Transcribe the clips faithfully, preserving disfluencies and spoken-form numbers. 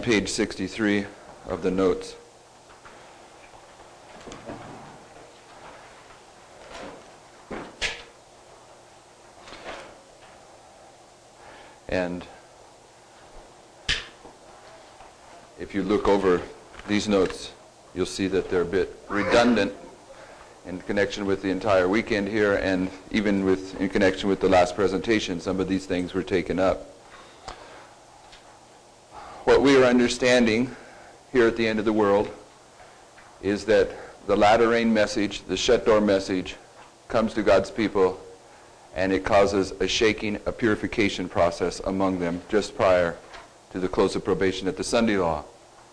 page sixty-three of the notes. And if you look over these notes, you'll see that they're a bit redundant in connection with the entire weekend here, and even with in connection with the last presentation, some of these things were taken up. What we are understanding here at the end of the world is that the latter rain message, the shut door message, comes to God's people, and it causes a shaking, a purification process among them just prior to the close of probation at the Sunday law.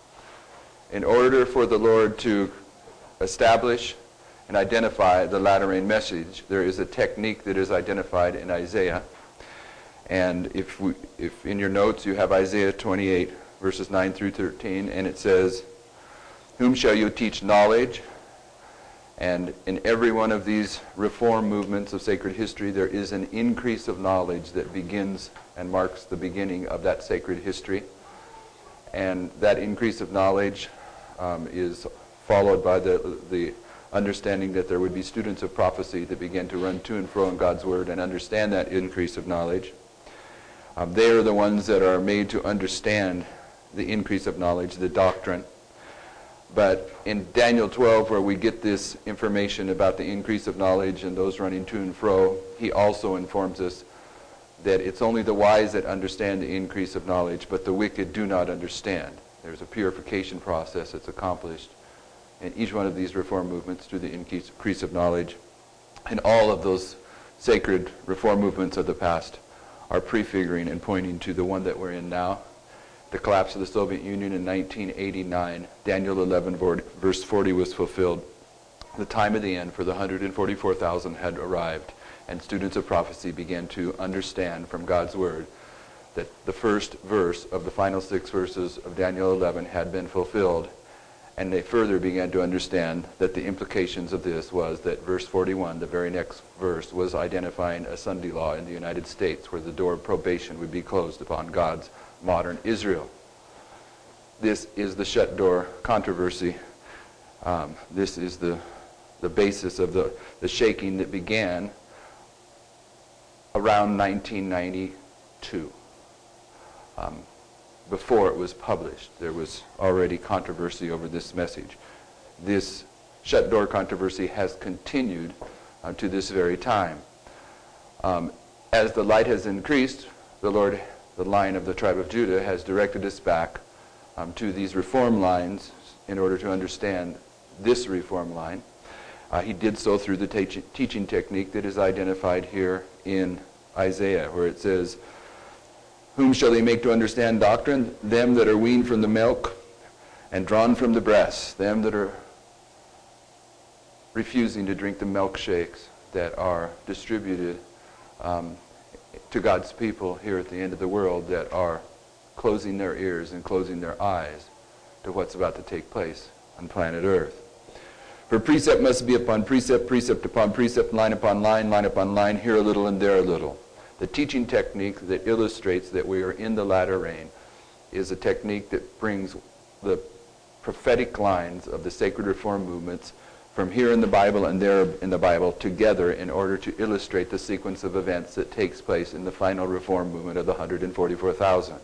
In order for the Lord to establish and identify the latter rain message, there is a technique that is identified in Isaiah. And if we, if in your notes you have Isaiah twenty-eight, verses nine through thirteen, and it says, "Whom shall you teach knowledge?" And in every one of these reform movements of sacred history, there is an increase of knowledge that begins and marks the beginning of that sacred history. And that increase of knowledge um, is followed by the, the understanding that there would be students of prophecy that began to run to and fro in God's Word and understand that increase of knowledge. Um, they are the ones that are made to understand the increase of knowledge, the doctrine. But in Daniel twelve, where we get this information about the increase of knowledge and those running to and fro, he also informs us that it's only the wise that understand the increase of knowledge, but the wicked do not understand. There's a purification process that's accomplished in each one of these reform movements through the increase of knowledge. And all of those sacred reform movements of the past are prefiguring and pointing to the one that we're in now. The collapse of the Soviet Union in nineteen eighty-nine, Daniel eleven, verse forty was fulfilled. The time of the end for the one hundred forty-four thousand had arrived, and students of prophecy began to understand from God's Word that the first verse of the final six verses of Daniel eleven had been fulfilled. And they further began to understand that the implications of this was that verse forty-one, the very next verse, was identifying a Sunday law in the United States where the door of probation would be closed upon God's modern Israel. This is the shut door controversy. Um, this is the, the basis of the, the shaking that began around nineteen ninety-two. Um, Before it was published, there was already controversy over this message. This shut door controversy has continued uh, to this very time. Um, as the light has increased, the Lord, the Lion of the tribe of Judah, has directed us back um, to these reform lines in order to understand this reform line. Uh, he did so through the te- teaching technique that is identified here in Isaiah, where it says, "Whom shall he make to understand doctrine? Them that are weaned from the milk and drawn from the breast." Them that are refusing to drink the milkshakes that are distributed um, to God's people here at the end of the world, that are closing their ears and closing their eyes to what's about to take place on planet Earth. "For precept must be upon precept, precept upon precept, line upon line, line upon line, here a little and there a little." The teaching technique that illustrates that we are in the latter rain is a technique that brings the prophetic lines of the sacred reform movements from here in the Bible and there in the Bible together in order to illustrate the sequence of events that takes place in the final reform movement of the one hundred forty-four thousand.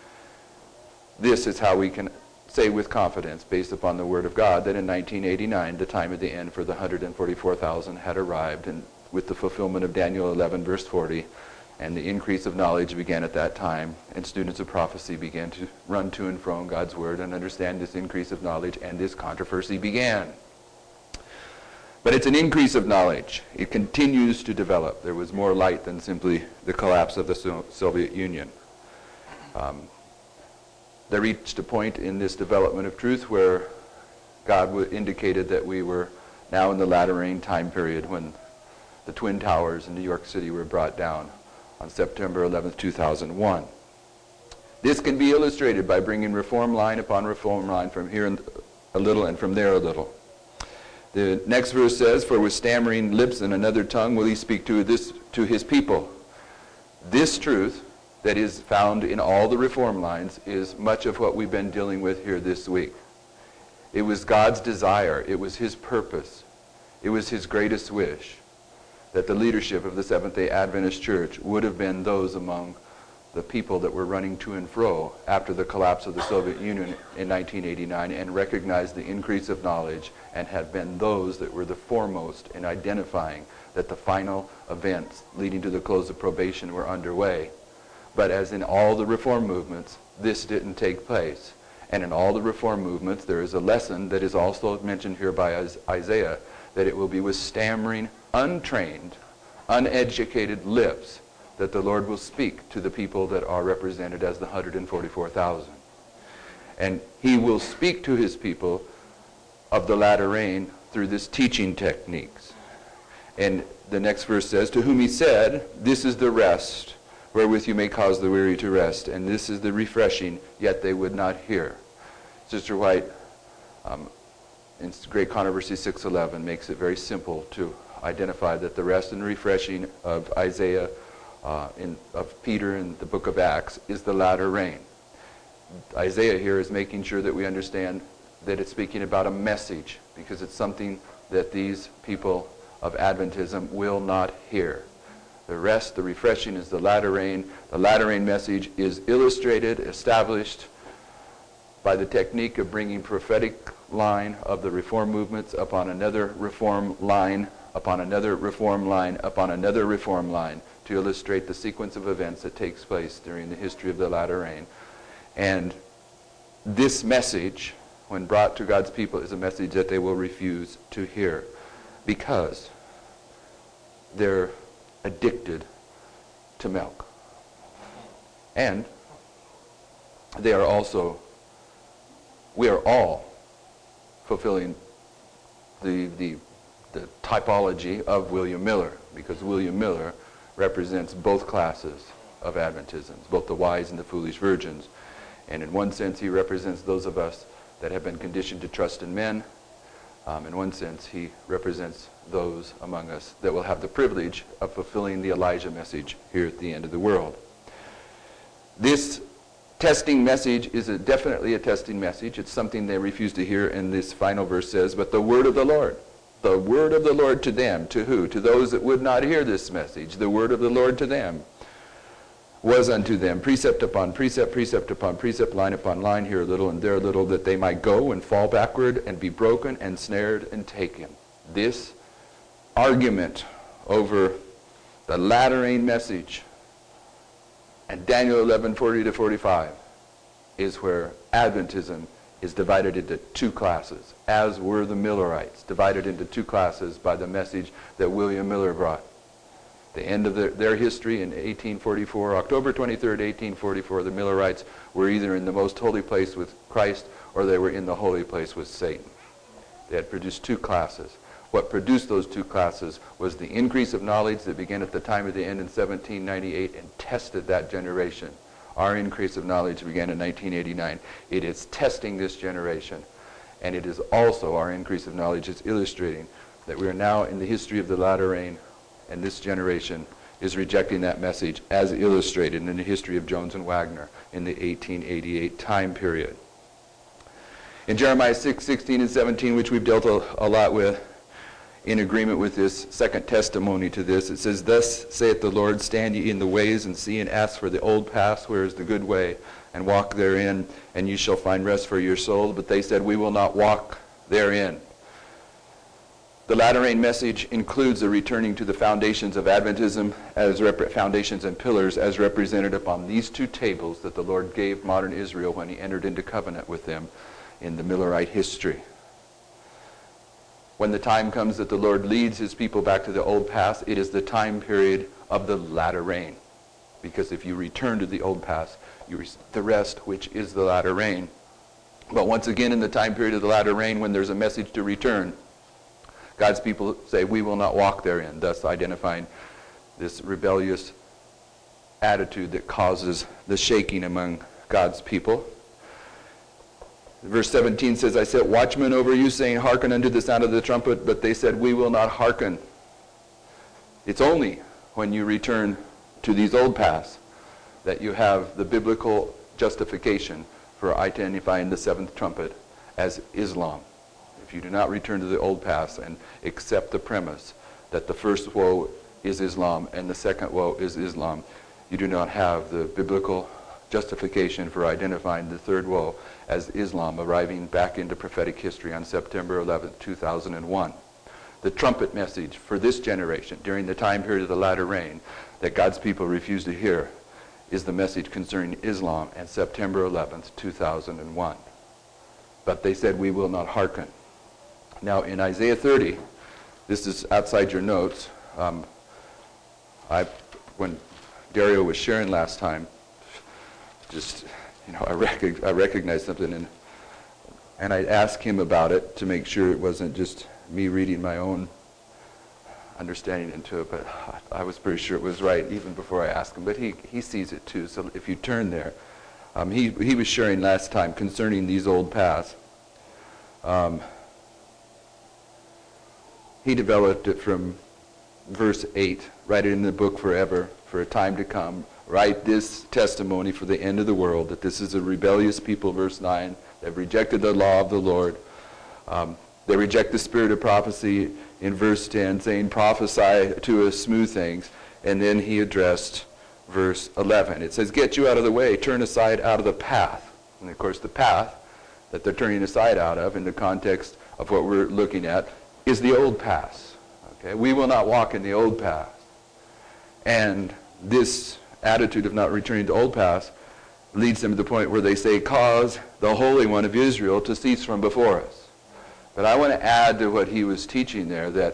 This is how we can say with confidence, based upon the Word of God, that in nineteen eighty-nine, the time of the end for the one hundred forty-four thousand had arrived, and with the fulfillment of Daniel eleven, verse forty, and the increase of knowledge began at that time, and students of prophecy began to run to and fro in God's Word and understand this increase of knowledge, and this controversy began. But it's an increase of knowledge. It continues to develop. There was more light than simply the collapse of the so- Soviet Union. Um, they reached a point in this development of truth where God w- indicated that we were now in the latter rain time period, when the Twin Towers in New York City were brought down on September eleventh, two thousand one. This can be illustrated by bringing reform line upon reform line, from here a little and from there a little. The next verse says, "For with stammering lips and another tongue will he speak to this to his people." This truth that is found in all the reform lines is much of what we've been dealing with here this week. It was God's desire, it was his purpose, it was his greatest wish that the leadership of the Seventh-day Adventist Church would have been those among the people that were running to and fro after the collapse of the Soviet Union in nineteen eighty-nine and recognized the increase of knowledge and had been those that were the foremost in identifying that the final events leading to the close of probation were underway. But as in all the reform movements, this didn't take place. And in all the reform movements, there is a lesson that is also mentioned here by Isaiah, that it will be with stammering, untrained, uneducated lips that the Lord will speak to the people that are represented as the one hundred forty-four thousand. And he will speak to his people of the latter rain through this teaching techniques. And the next verse says, to whom he said, this is the rest wherewith you may cause the weary to rest, and this is the refreshing, yet they would not hear. Sister White, um, in Great Controversy six eleven, makes it very simple to identify that the rest and refreshing of Isaiah, uh, in, of Peter in the book of Acts, is the latter rain. Isaiah here is making sure that we understand that it's speaking about a message, because it's something that these people of Adventism will not hear. The rest, the refreshing, is the latter rain. The latter rain message is illustrated, established by the technique of bringing prophetic line of the reform movements upon another reform line, upon another reform line, upon another reform line, to illustrate the sequence of events that takes place during the history of the latter rain. And this message, when brought to God's people, is a message that they will refuse to hear, because they're addicted to milk. And they are also, we are all fulfilling the, the, the typology of William Miller, because William Miller represents both classes of Adventisms, both the wise and the foolish virgins. And in one sense, he represents those of us that have been conditioned to trust in men. Um, in one sense, he represents those among us that will have the privilege of fulfilling the Elijah message here at the end of the world. This testing message is a, definitely a testing message. It's something they refuse to hear, and this final verse says, but the word of the Lord, the word of the Lord to them, to who? To those that would not hear this message. The word of the Lord to them was unto them precept upon precept, precept upon precept, line upon line, here a little and there a little, that they might go and fall backward and be broken and snared and taken. This argument over the latter rain message and Daniel eleven forty to forty-five is where Adventism is divided into two classes, as were the Millerites, divided into two classes by the message that William Miller brought. The end of their, their history in eighteen forty-four, October twenty-third, eighteen forty-four, the Millerites were either in the most holy place with Christ or they were in the holy place with Satan. They had produced two classes. What produced those two classes was the increase of knowledge that began at the time of the end in seventeen ninety-eight and tested that generation. Our increase of knowledge began in nineteen eighty-nine. It is testing this generation, and it is also our increase of knowledge is illustrating that we are now in the history of the latter rain, and this generation is rejecting that message as illustrated in the history of Jones and Wagner in the eighteen eighty-eight time period. In Jeremiah six, sixteen and seventeen, which we've dealt a, a lot with, in agreement with this second testimony to this, it says, thus saith the Lord, stand ye in the ways and see and ask for the old paths, where is the good way, and walk therein, and you shall find rest for your soul. But they said, we will not walk therein. The latter rain message includes the returning to the foundations of Adventism as rep- foundations and pillars as represented upon these two tables that the Lord gave modern Israel when he entered into covenant with them in the Millerite history. When the time comes that the Lord leads his people back to the old paths, it is the time period of the latter rain. Because if you return to the old paths, you receive the rest, which is the latter rain. But once again, in the time period of the latter rain, when there's a message to return, God's people say, we will not walk therein, thus identifying this rebellious attitude that causes the shaking among God's people. Verse seventeen says, I set watchmen over you, saying, hearken unto the sound of the trumpet, but they said, we will not hearken. It's only when you return to these old paths that you have the biblical justification for identifying the seventh trumpet as Islam. If you do not return to the old paths and accept the premise that the first woe is Islam and the second woe is Islam, you do not have the biblical justification for identifying the third woe as Islam arriving back into prophetic history on September eleventh, two thousand one. The trumpet message for this generation during the time period of the latter rain that God's people refuse to hear is the message concerning Islam and September eleventh, two thousand one. But they said, we will not hearken. Now in Isaiah thirty, this is outside your notes. Um, I, when Dario was sharing last time, just, you know, I, rec- I recognized something, and and I asked him about it to make sure it wasn't just me reading my own understanding into it, but I was pretty sure it was right even before I asked him. But he, he sees it too, so if you turn there. Um, he, he was sharing last time concerning these old paths. Um, he developed it from verse eight, write it in the book forever, for a time to come. Write this testimony for the end of the world, that this is a rebellious people, verse nine. They've rejected the law of the Lord. Um, they reject the spirit of prophecy in verse ten, saying, prophesy to us smooth things. And then he addressed verse eleven. It says, get you out of the way, turn aside out of the path. And of course the path that they're turning aside out of, in the context of what we're looking at, is the old paths. Okay? We will not walk in the old paths. And this attitude of not returning to old paths leads them to the point where they say, cause the Holy One of Israel to cease from before us. But I want to add to what he was teaching there that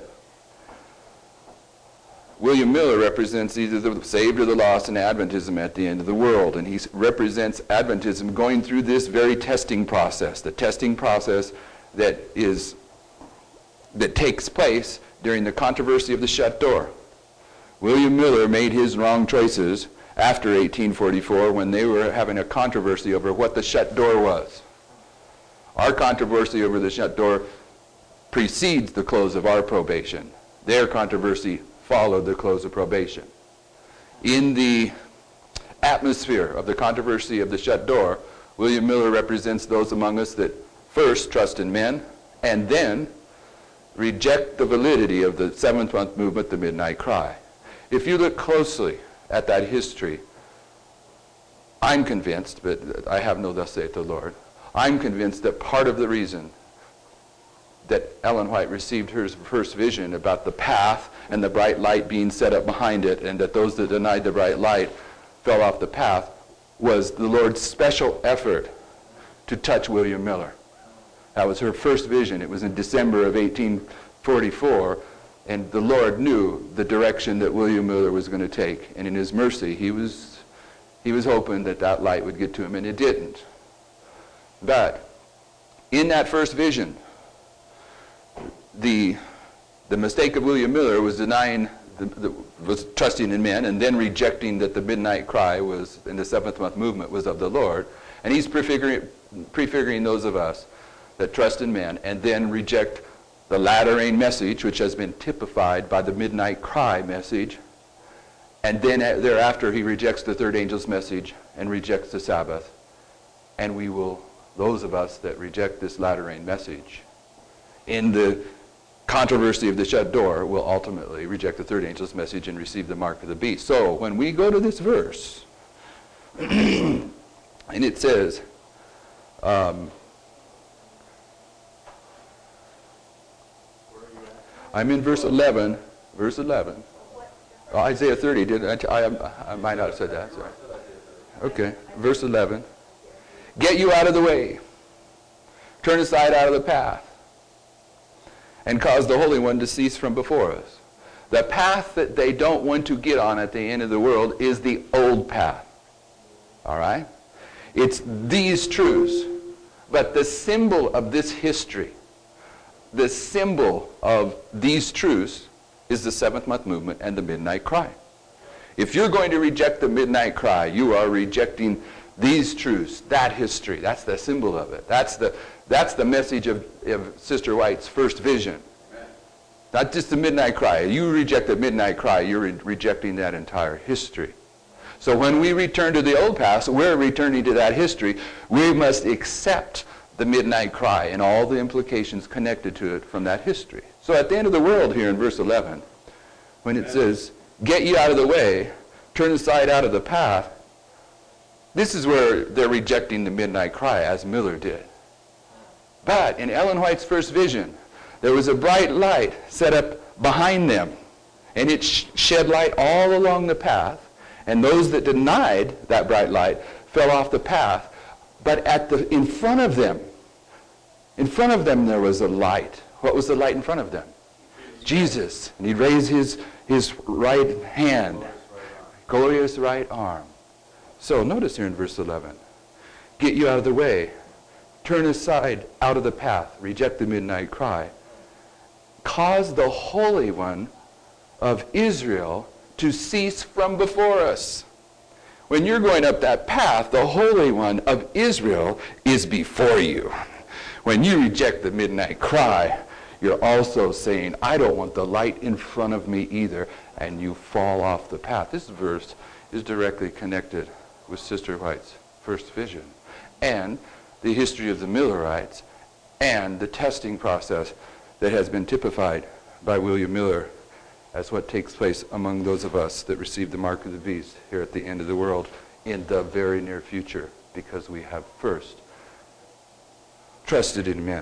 William Miller represents either the saved or the lost in Adventism at the end of the world. And he represents Adventism going through this very testing process, the testing process that is that takes place during the controversy of the shut door. William Miller made his wrong choices after eighteen forty-four when they were having a controversy over what the shut door was. Our controversy over the shut door precedes the close of our probation. Their controversy followed the close of probation. In the atmosphere of the controversy of the shut door, William Miller represents those among us that first trust in men and then reject the validity of the seventh month movement, the Midnight Cry. If you look closely at that history, I'm convinced, but I have no thus saith the Lord, I'm convinced that part of the reason that Ellen White received her first vision about the path and the bright light being set up behind it, and that those that denied the bright light fell off the path, was the Lord's special effort to touch William Miller. That was her first vision. It was in December of eighteen forty-four, and the Lord knew the direction that William Miller was going to take, and in his mercy, he was he was hoping that that light would get to him, and it didn't. But in that first vision, the the mistake of William Miller was denying, the, the, was trusting in men, and then rejecting that the midnight cry was in the seventh month movement was of the Lord, and he's prefiguring prefiguring those of us that trust in men and then reject the latter rain message, which has been typified by the midnight cry message, and then thereafter he rejects the third angel's message and rejects the Sabbath. And we will, those of us that reject this latter rain message, in the controversy of the shut door, will ultimately reject the third angel's message and receive the mark of the beast. So when we go to this verse, and it says, um, I'm in verse eleven, verse eleven. Oh, Isaiah thirty, did I, I, I might not have said that, sorry. Okay, verse eleven. Get you out of the way. Turn aside out of the path. And cause the Holy One to cease from before us. The path that they don't want to get on at the end of the world is the old path. All right? It's these truths. But the symbol of this history, the symbol of these truths, is the seventh month movement and the midnight cry. If you're going to reject the midnight cry, you are rejecting these truths, that history. That's the symbol of it. That's the, that's the message of, of Sister White's first vision. Amen. Not just the midnight cry. You reject the midnight cry, you're re- rejecting that entire history. So when we return to the old past, we're returning to that history. We must accept the midnight cry and all the implications connected to it from that history. So at the end of the world here in verse eleven, when it says, get you out of the way, turn aside out of the path, this is where they're rejecting the midnight cry, as Miller did. But in Ellen White's first vision, there was a bright light set up behind them, and it sh- shed light all along the path, and those that denied that bright light fell off the path. But at the in front of them, in front of them there was a light. What was the light in front of them? Jesus. And he'd raise his, his right hand, glorious right arm. So notice here in verse eleven, get you out of the way, turn aside out of the path, reject the midnight cry, cause the Holy One of Israel to cease from before us. When you're going up that path, the Holy One of Israel is before you. When you reject the midnight cry, you're also saying, I don't want the light in front of me either, and you fall off the path. This verse is directly connected with Sister White's first vision, and the history of the Millerites, and the testing process that has been typified by William Miller as what takes place among those of us that receive the mark of the beast here at the end of the world in the very near future, because we have first trusted in men.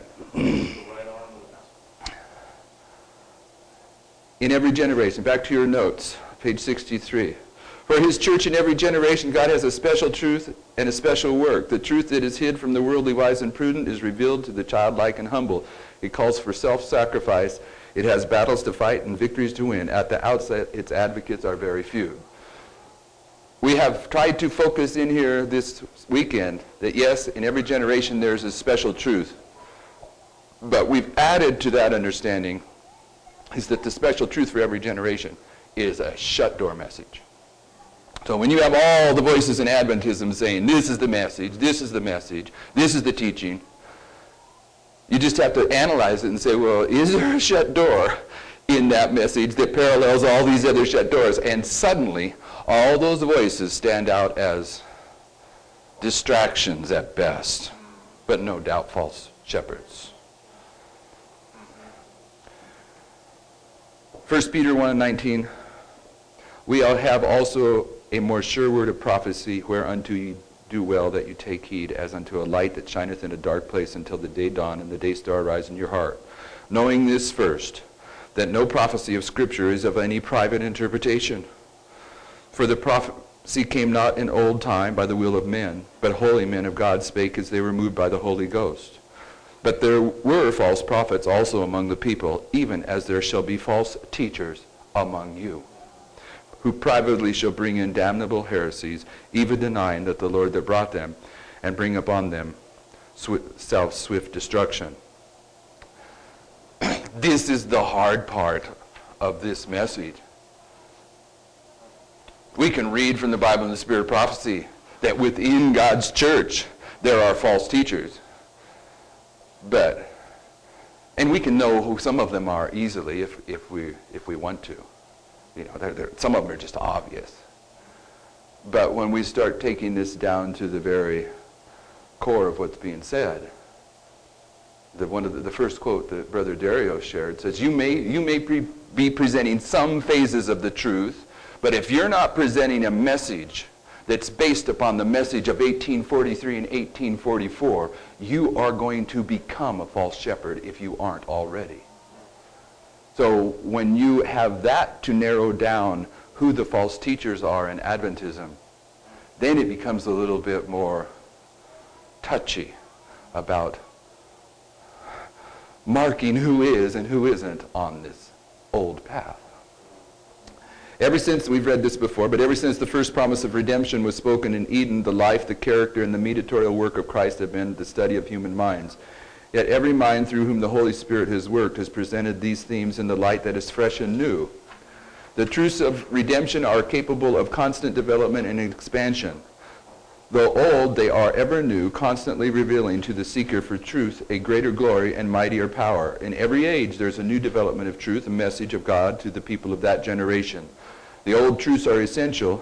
In every generation, back to your notes, page sixty-three. For his church in every generation, God has a special truth and a special work. The truth that is hid from the worldly wise and prudent is revealed to the childlike and humble. It calls for self-sacrifice. It has battles to fight and victories to win. At the outset, its advocates are very few. We have tried to focus in here this weekend that yes, in every generation there's a special truth. But we've added to that understanding is that the special truth for every generation is a shut door message. So when you have all the voices in Adventism saying, this is the message, this is the message, this is the teaching, you just have to analyze it and say, well, is there a shut door in that message that parallels all these other shut doors? And suddenly, all those voices stand out as distractions at best, but no doubt false shepherds. First Peter one and nineteen, we all have also a more sure word of prophecy, whereunto ye do well that you take heed, as unto a light that shineth in a dark place until the day dawn and the day star rise in your heart. Knowing this first, that no prophecy of Scripture is of any private interpretation. For the prophecy came not in old time by the will of men, but holy men of God spake as they were moved by the Holy Ghost. But there were false prophets also among the people, even as there shall be false teachers among you, who privately shall bring in damnable heresies, even denying that the Lord that brought them, and bring upon them self-swift destruction. This is the hard part of this message. We can read from the Bible and the Spirit of Prophecy that within God's church there are false teachers. But, and we can know who some of them are easily if, if, we, if we want to. You know, they're, they're, some of them are just obvious. But when we start taking this down to the very core of what's being said, the one of the, the first quote that Brother Dario shared says, you may, you may pre- be presenting some phases of the truth, but if you're not presenting a message that's based upon the message of eighteen forty-three and eighteen forty-four, you are going to become a false shepherd if you aren't already. So when you have that to narrow down who the false teachers are in Adventism, then it becomes a little bit more touchy about marking who is and who isn't on this old path. Ever since, we've read this before, but ever since the first promise of redemption was spoken in Eden, the life, the character, and the mediatorial work of Christ have been the study of human minds. Yet every mind through whom the Holy Spirit has worked has presented these themes in the light that is fresh and new. The truths of redemption are capable of constant development and expansion. Though old, they are ever new, constantly revealing to the seeker for truth a greater glory and mightier power. In every age, there's a new development of truth, a message of God to the people of that generation. The old truths are essential.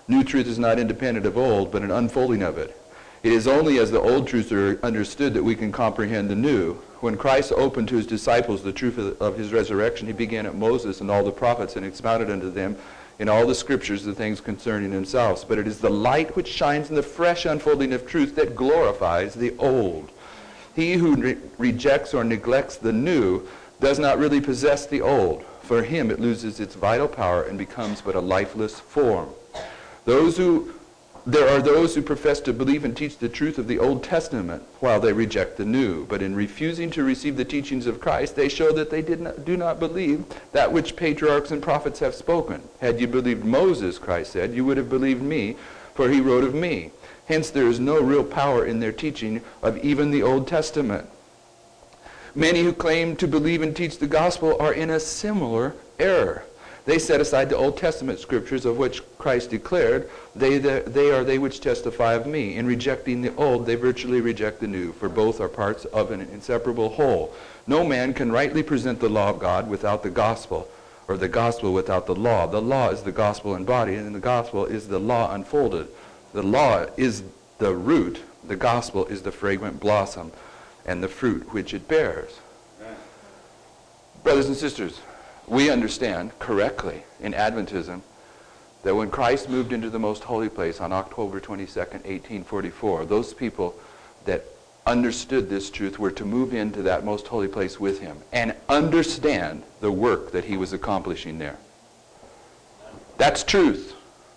New truth is not independent of old, but an unfolding of it. It is only as the old truths are understood that we can comprehend the new. When Christ opened to his disciples the truth of, of his resurrection, he began at Moses and all the prophets and expounded unto them in all the scriptures the things concerning themselves. But it is the light which shines in the fresh unfolding of truth that glorifies the old. He who re- rejects or neglects the new does not really possess the old. For him it loses its vital power and becomes but a lifeless form. Those who There are those who profess to believe and teach the truth of the Old Testament while they reject the New. But in refusing to receive the teachings of Christ, they show that they did not, do not believe that which patriarchs and prophets have spoken. Had you believed Moses, Christ said, you would have believed me, for he wrote of me. Hence there is no real power in their teaching of even the Old Testament. Many who claim to believe and teach the gospel are in a similar error. They set aside the Old Testament scriptures of which Christ declared, they, the, they are they which testify of me. In rejecting the old, they virtually reject the new, for both are parts of an inseparable whole. No man can rightly present the law of God without the gospel, or the gospel without the law. The law is the gospel embodied, and the gospel is the law unfolded. The law is the root, the gospel is the fragrant blossom, and the fruit which it bears. Amen. Brothers and sisters, we understand correctly in Adventism that when Christ moved into the most holy place on October twenty-second, eighteen forty-four, those people that understood this truth were to move into that most holy place with him and understand the work that he was accomplishing there. That's truth.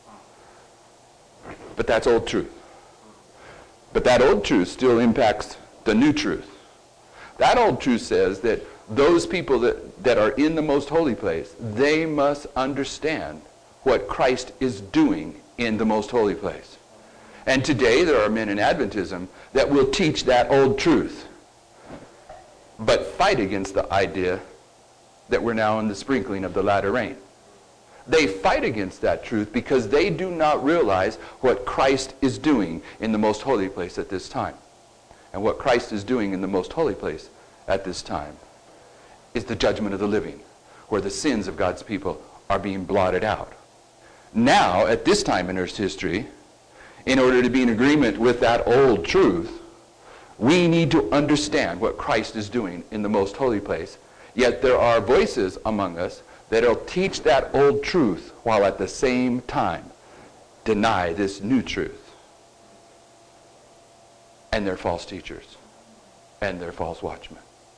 But that's old truth. But that old truth still impacts the new truth. That old truth says that those people that, that are in the most holy place, they must understand what Christ is doing in the most holy place. And today there are men in Adventism that will teach that old truth, but fight against the idea that we're now in the sprinkling of the latter rain. They fight against that truth because they do not realize what Christ is doing in the most holy place at this time. And what Christ is doing in the most holy place at this time is the judgment of the living, where the sins of God's people are being blotted out. Now, at this time in Earth's history, in order to be in agreement with that old truth, we need to understand what Christ is doing in the most holy place. Yet there are voices among us that will teach that old truth while at the same time deny this new truth. And they're false teachers. And they're false watchmen.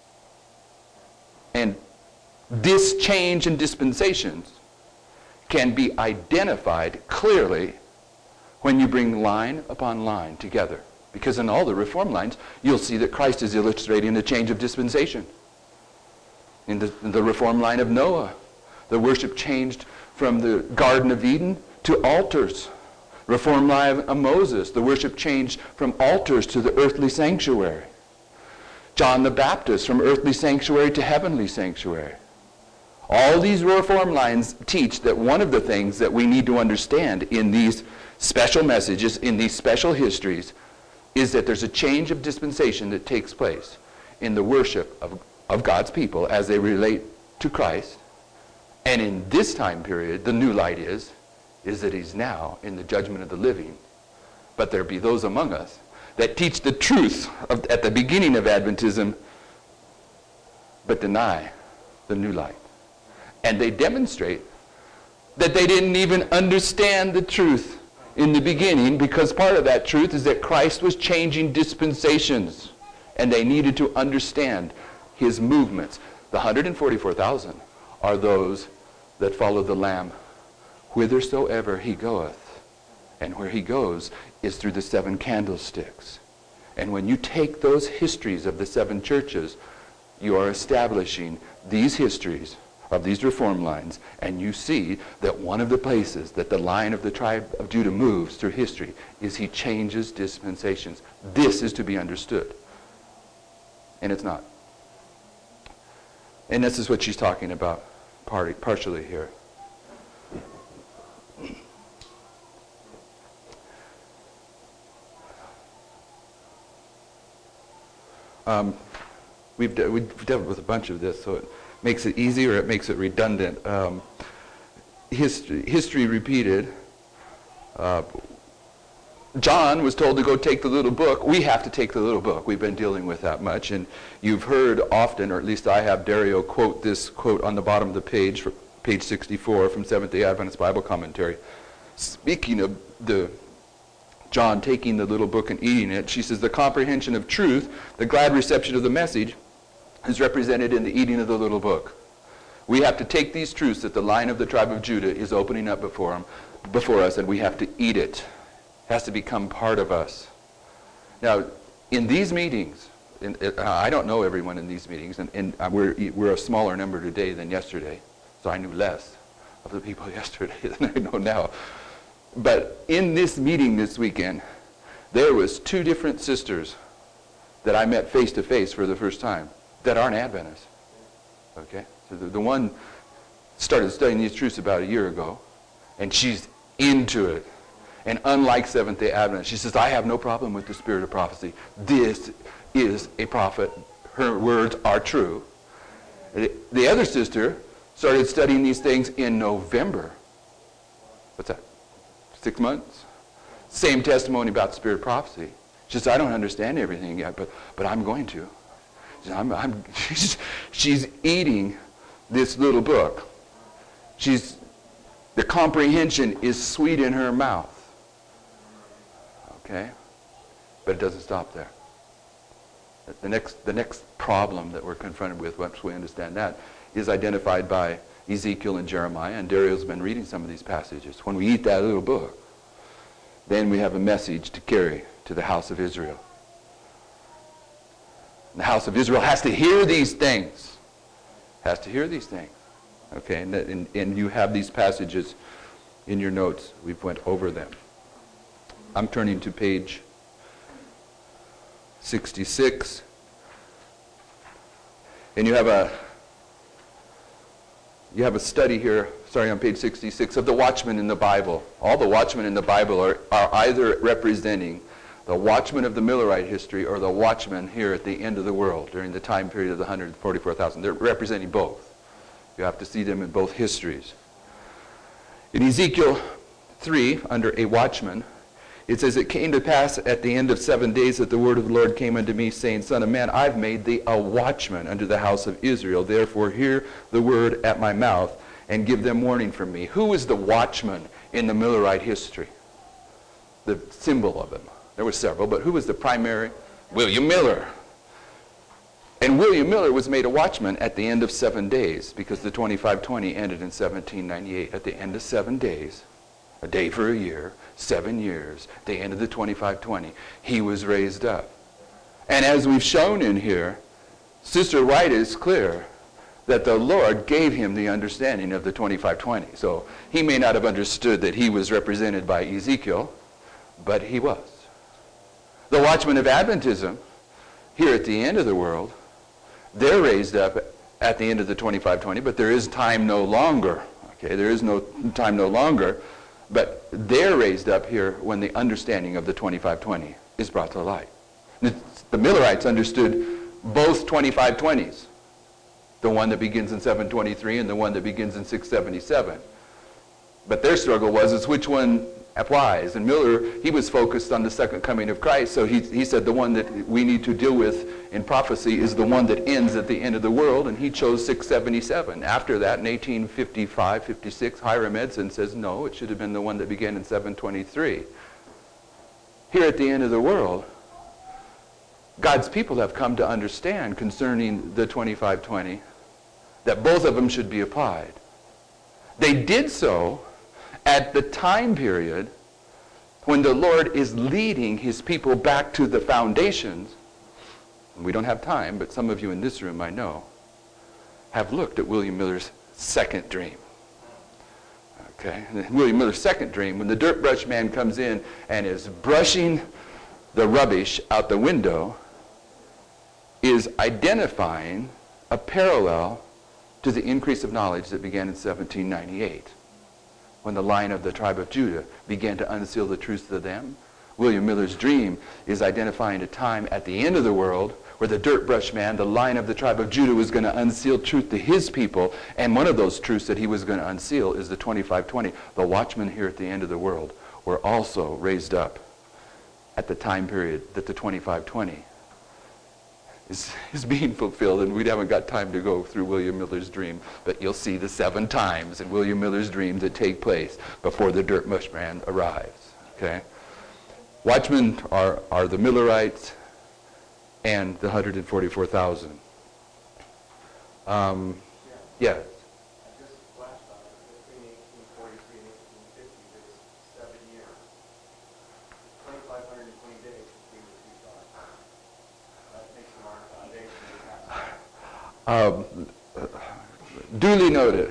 And this change in dispensations can be identified clearly when you bring line upon line together. Because in all the reform lines, you'll see that Christ is illustrating the change of dispensation. In the, in the reform line of Noah, the worship changed from the Garden of Eden to altars. Reform line of Moses, the worship changed from altars to the earthly sanctuary. John the Baptist, from earthly sanctuary to heavenly sanctuary. All these reform lines teach that one of the things that we need to understand in these special messages, in these special histories, is that there's a change of dispensation that takes place in the worship of, of God's people as they relate to Christ. And in this time period, the new light is, is that he's now in the judgment of the living. But there be those among us that teach the truth of, at the beginning of Adventism, but deny the new light. And they demonstrate that they didn't even understand the truth in the beginning, because part of that truth is that Christ was changing dispensations, and they needed to understand his movements. The one hundred forty-four thousand are those that follow the Lamb whithersoever he goeth. And where he goes is through the seven candlesticks. And when you take those histories of the seven churches, you are establishing these histories of these reform lines, and you see that one of the places that the line of the tribe of Judah moves through history is he changes dispensations. This is to be understood. And it's not. And this is what she's talking about part, partially here. Um, we've, de- we've dealt with a bunch of this, so it makes it easy or it makes it redundant. Um, history, history repeated Uh, John was told to go take the little book. We have to take the little book. We've been dealing with that much. And you've heard often, or at least I have Dario quote this quote on the bottom of the page, page sixty-four from Seventh-day Adventist Bible Commentary. Speaking of the John taking the little book and eating it, she says, the comprehension of truth, the glad reception of the message, is represented in the eating of the little book. We have to take these truths that the Lion of the tribe of Judah is opening up before, him, before us, and we have to eat it. It has to become part of us. Now, in these meetings, in, uh, I don't know everyone in these meetings, and, and uh, we're, we're a smaller number today than yesterday, so I knew less of the people yesterday than I know now. But in this meeting this weekend, there was two different sisters that I met face to face for the first time that aren't Adventists. Okay? So the, the one started studying these truths about a year ago, and she's into it. And unlike Seventh-day Adventists, she says, I have no problem with the spirit of prophecy. This is a prophet. Her words are true. The other sister started studying these things in November. What's that? Six months? Same testimony about the spirit of prophecy. She says, I don't understand everything yet, but, but I'm going to. She says, I'm, I'm, she's, she's eating this little book. She's, the comprehension is sweet in her mouth. Okay? But it doesn't stop there. The next, the next problem that we're confronted with, once we understand that, is identified by Ezekiel and Jeremiah, and Dario's been reading some of these passages. When we eat that little book, then we have a message to carry to the house of Israel. And the house of Israel has to hear these things. Has to hear these things. Okay, and, and, and you have these passages in your notes. We've went over them. I'm turning to page sixty-six. And you have a you have a study here, starting on page sixty-six, of the watchmen in the Bible. All the watchmen in the Bible are, are either representing the watchmen of the Millerite history or the watchmen here at the end of the world during the time period of the one hundred forty-four thousand. They're representing both. You have to see them in both histories. In Ezekiel three, under a watchman, it says, it came to pass at the end of seven days that the word of the Lord came unto me, saying, Son of man, I've made thee a watchman unto the house of Israel. Therefore hear the word at my mouth, and give them warning from me. Who is the watchman in the Millerite history? The symbol of him. There were several, but who was the primary? William Miller. And William Miller was made a watchman at the end of seven days, because the twenty-five twenty ended in seventeen ninety-eight. At the end of seven days, a day for a year, seven years, the end of the twenty-five twenty, he was raised up. And as we've shown in here, Sister White is clear that the Lord gave him the understanding of the twenty-five twenty. So he may not have understood that he was represented by Ezekiel, but he was. The watchmen of Adventism, here at the end of the world, they're raised up at the end of the twenty-five twenty, but there is time no longer. Okay, there is no time no longer. But they're raised up here when the understanding of the twenty-five twenty is brought to light. The Millerites understood both twenty-five twenties, the one that begins in seven twenty-three and the one that begins in six seventy-seven. But their struggle was, is which one applies. And Miller, he was focused on the second coming of Christ, so he, he said the one that we need to deal with in prophecy is the one that ends at the end of the world, and he chose six seventy-seven. After that, in eighteen fifty-five fifty-six, Hiram Edson says, no, it should have been the one that began in seven twenty-three. Here at the end of the world, God's people have come to understand concerning the twenty-five twenty that both of them should be applied. They did so at the time period when the Lord is leading his people back to the foundations. We don't have time, but some of you in this room, I know, have looked at William Miller's second dream. Okay, and William Miller's second dream, when the dirt brush man comes in and is brushing the rubbish out the window, is identifying a parallel to the increase of knowledge that began in seventeen ninety-eight. When the Lion of the tribe of Judah began to unseal the truth to them. William Miller's dream is identifying a time at the end of the world where the dirt brush man, the Lion of the tribe of Judah, was going to unseal truth to his people, and one of those truths that he was going to unseal is the twenty-five twenty. The watchmen here at the end of the world were also raised up at the time period that the twenty-five twenty is, is being fulfilled. And we haven't got time to go through William Miller's dream, but you'll see the seven times in William Miller's dream that take place before the dirt mush man arrives. Okay? Watchmen are, are the Millerites and the one hundred forty-four thousand. Um, yeah. Um, duly noted.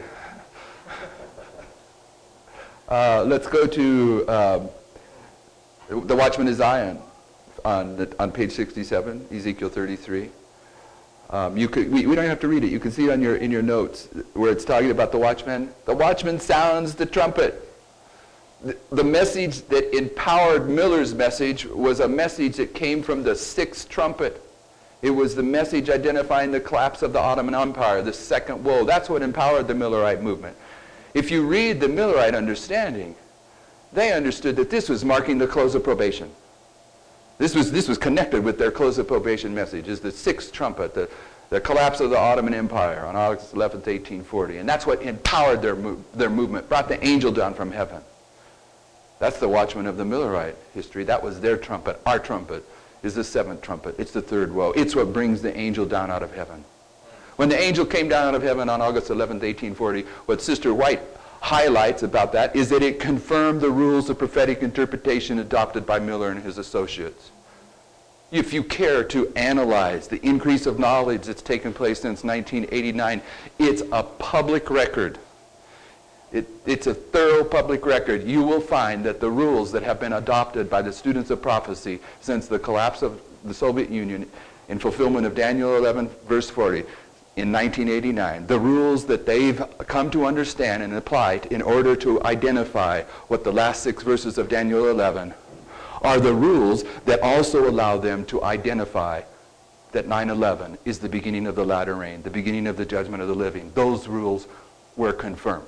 Uh, let's go to um, the Watchman of Zion on, the, on page sixty-seven, Ezekiel thirty-three. Um, you could, we, we don't have to read it. You can see it on your, in your notes where it's talking about the watchman. The watchman sounds the trumpet. The, the message that empowered Miller's message was a message that came from the sixth trumpet. It was the message identifying the collapse of the Ottoman Empire, the second woe. That's what empowered the Millerite movement. If you read the Millerite understanding, they understood that this was marking the close of probation. This was, this was connected with their close of probation message, is the sixth trumpet, the, the collapse of the Ottoman Empire on August eleventh, eighteen forty. And that's what empowered their, move, their movement, brought the angel down from heaven. That's the watchman of the Millerite history. That was their trumpet. Our trumpet is the seventh trumpet. It's the third woe. It's what brings the angel down out of heaven. When the angel came down out of heaven on August eleventh, eighteen forty, what Sister White highlights about that is that it confirmed the rules of prophetic interpretation adopted by Miller and his associates. If you care to analyze the increase of knowledge that's taken place since nineteen eighty-nine, it's a public record. It, it's a thorough public record. You will find that the rules that have been adopted by the students of prophecy since the collapse of the Soviet Union in fulfillment of Daniel eleven, verse forty, in nineteen eighty-nine, the rules that they've come to understand and apply in order to identify what the last six verses of Daniel eleven are the rules that also allow them to identify that nine eleven is the beginning of the latter rain, the beginning of the judgment of the living. Those rules were confirmed.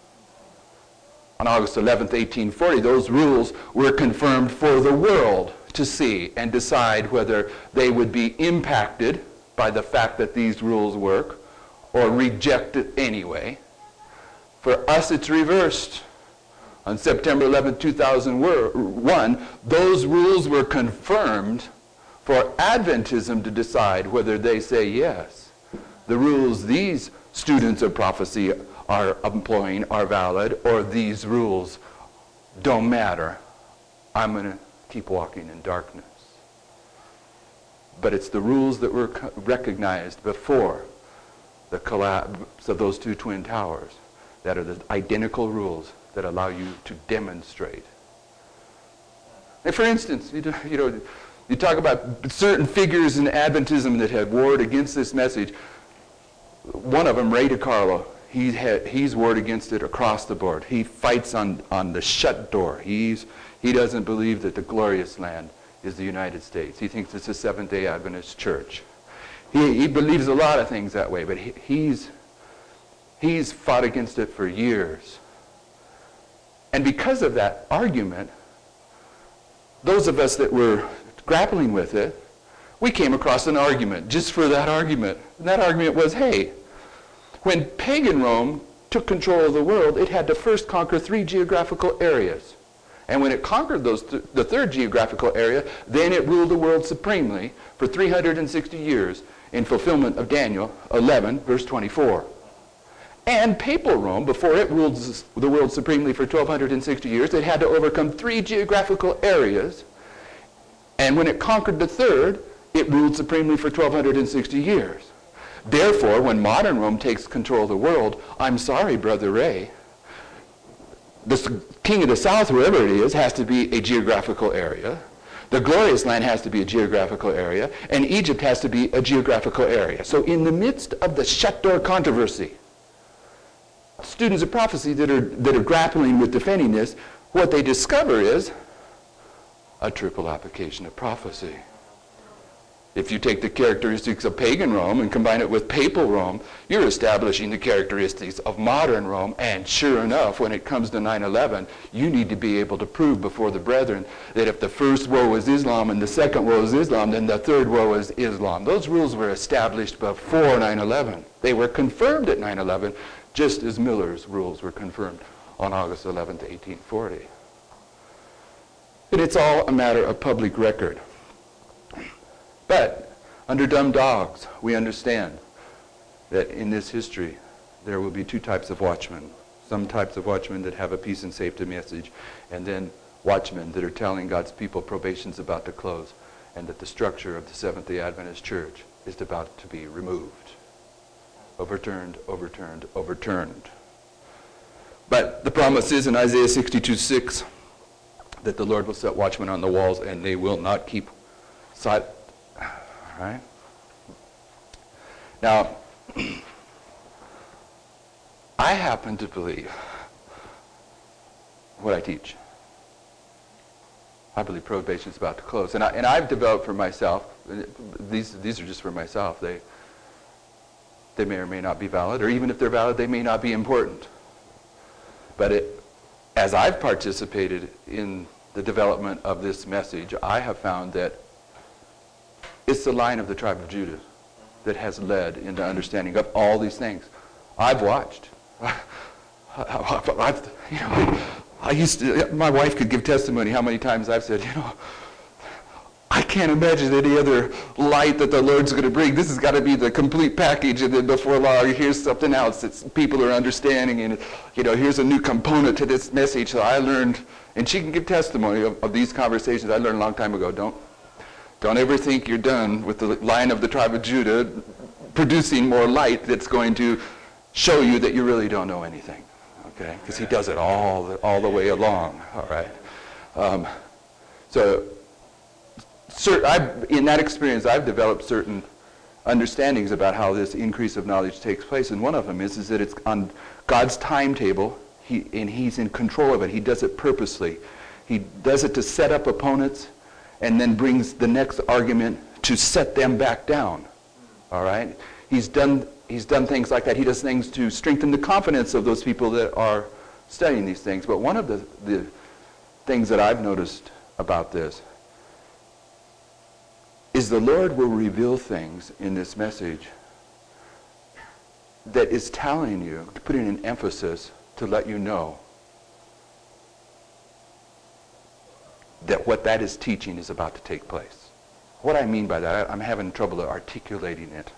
On August eleventh, eighteen forty, those rules were confirmed for the world to see and decide whether they would be impacted by the fact that these rules work or rejected anyway. For us, it's reversed. On September eleventh, two thousand one, those rules were confirmed for Adventism to decide whether they say yes. The rules these students of prophecy are employing are valid, or these rules don't matter. I'm going to keep walking in darkness. But it's the rules that were recognized before the collapse of those two twin towers that are the identical rules that allow you to demonstrate. And for instance, you know, you talk about certain figures in Adventism that have warred against this message. One of them, Ray DiCarlo, he had, he's warred against it across the board. He fights on, on the shut door. He's, he doesn't believe that the glorious land is the United States. He thinks it's a Seventh-day Adventist church. He, he believes a lot of things that way, but he, he's, he's fought against it for years. And because of that argument, those of us that were grappling with it, we came across an argument just for that argument. And that argument was, hey, when pagan Rome took control of the world, it had to first conquer three geographical areas. And when it conquered those th- the third geographical area, then it ruled the world supremely for three hundred sixty years in fulfillment of Daniel eleven, verse twenty-four. And papal Rome, before it ruled the world supremely for twelve sixty years, it had to overcome three geographical areas. And when it conquered the third, it ruled supremely for twelve sixty years. Therefore, when modern Rome takes control of the world, I'm sorry, Brother Ray, the king of the south, whoever it is, has to be a geographical area. The glorious land has to be a geographical area. And Egypt has to be a geographical area. So in the midst of the shut door controversy, students of prophecy that are, that are grappling with defending this, what they discover is a triple application of prophecy. If you take the characteristics of pagan Rome and combine it with papal Rome, you're establishing the characteristics of modern Rome. And sure enough, when it comes to nine eleven, you need to be able to prove before the brethren that if the first woe was Islam and the second woe is Islam, then the third woe is Islam. Those rules were established before nine eleven. They were confirmed at nine eleven, just as Miller's rules were confirmed on August eleventh, eighteen forty. And it's all a matter of public record. But under dumb dogs, we understand that in this history, there will be two types of watchmen. Some types of watchmen that have a peace and safety message, and then watchmen that are telling God's people probation's about to close, and that the structure of the Seventh-day Adventist Church is about to be removed. Overturned, overturned, overturned. But the promise is in Isaiah sixty-two six that the Lord will set watchmen on the walls, and they will not keep silent. Right? Now, I happen to believe what I teach. I believe probation is about to close. And, I, and I've developed for myself, these, these are just for myself, they, they may or may not be valid, or even if they're valid, they may not be important. But it, as I've participated in the development of this message, I have found that it's the line of the tribe of Judah that has led into understanding of all these things. I've watched. I've, you know, I used to, my wife could give testimony how many times I've said, you know, I can't imagine any other light that the Lord's going to bring. This has got to be the complete package, and then before long, here's something else that people are understanding, and you know, here's a new component to this message. So I learned, and she can give testimony of, of these conversations I learned a long time ago. Don't, don't ever think you're done with the line of the tribe of Judah producing more light that's going to show you that you really don't know anything. Okay, because he does it all the, all the way along. All right. Um, so. Cert, I've, in that experience, I've developed certain understandings about how this increase of knowledge takes place, and one of them is, is that it's on God's timetable, he, and he's in control of it. He does it purposely. He does it to set up opponents, and then brings the next argument to set them back down. All right? He's done, he's done things like that. He does things to strengthen the confidence of those people that are studying these things. But one of the, the things that I've noticed about this is the Lord will reveal things in this message that is telling you, putting an emphasis to let you know that what that is teaching is about to take place. What I mean by that, I'm having trouble articulating it.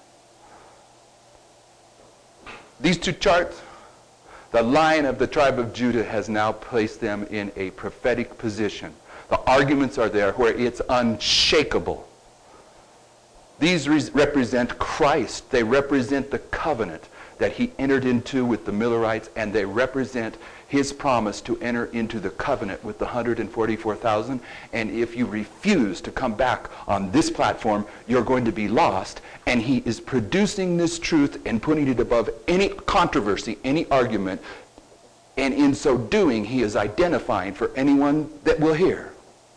These two charts, the line of the tribe of Judah has now placed them in a prophetic position. The arguments are there where it's unshakable. These re- represent Christ. They represent the covenant that he entered into with the Millerites, and they represent his promise to enter into the covenant with the one hundred forty-four thousand. And if you refuse to come back on this platform, you're going to be lost. And he is producing this truth and putting it above any controversy, any argument. And in so doing, he is identifying for anyone that will hear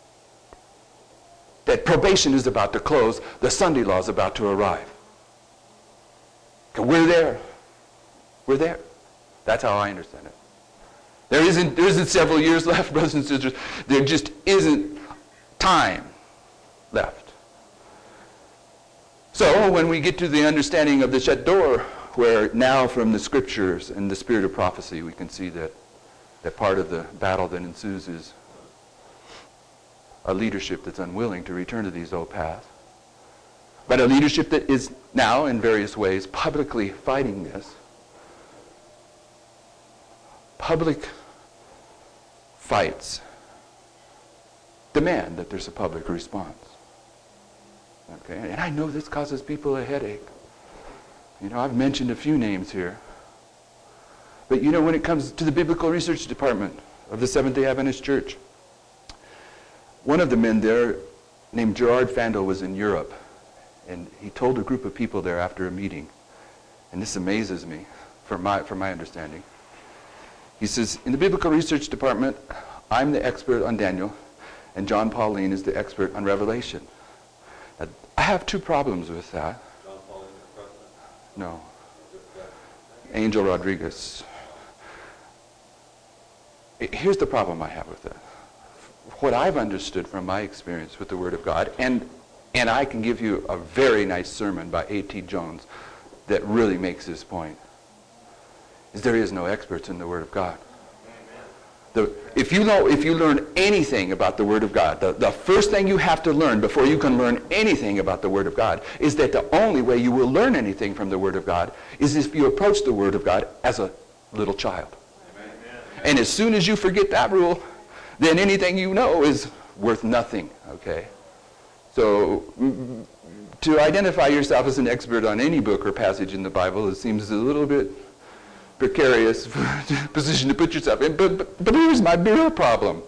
that probation is about to close, the Sunday law is about to arrive. We're there. We're there. That's how I understand it. There isn't, there isn't several years left, brothers and sisters. There just isn't time left. So when we get to the understanding of the shut door, where now from the scriptures and the spirit of prophecy, we can see that, that part of the battle that ensues is a leadership that's unwilling to return to these old paths, but a leadership that is now, in various ways, publicly fighting this. Public fights demand that there's a public response. Okay, and I know this causes people a headache. You know, I've mentioned a few names here. But you know, when it comes to the Biblical Research Department of the Seventh-day Adventist Church, one of the men there, named Gerard Fandel, was in Europe, and he told a group of people there after a meeting, and this amazes me from my, from my understanding. He says, in the Biblical Research Department, I'm the expert on Daniel, and John Pauline is the expert on Revelation. I have two problems with that. No. Angel Rodriguez. Here's the problem I have with that. What I've understood from my experience with the Word of God, and and I can give you a very nice sermon by A T Jones that really makes this point, is there is no experts in the Word of God. The, if you know, if you learn anything about the Word of God, the, the first thing you have to learn before you can learn anything about the Word of God is that the only way you will learn anything from the Word of God is if you approach the Word of God as a little child. Amen. And as soon as you forget that rule, then anything you know is worth nothing, okay? So mm, to identify yourself as an expert on any book or passage in the Bible, it seems a little bit precarious position to put yourself in. But, but, but here's my real problem.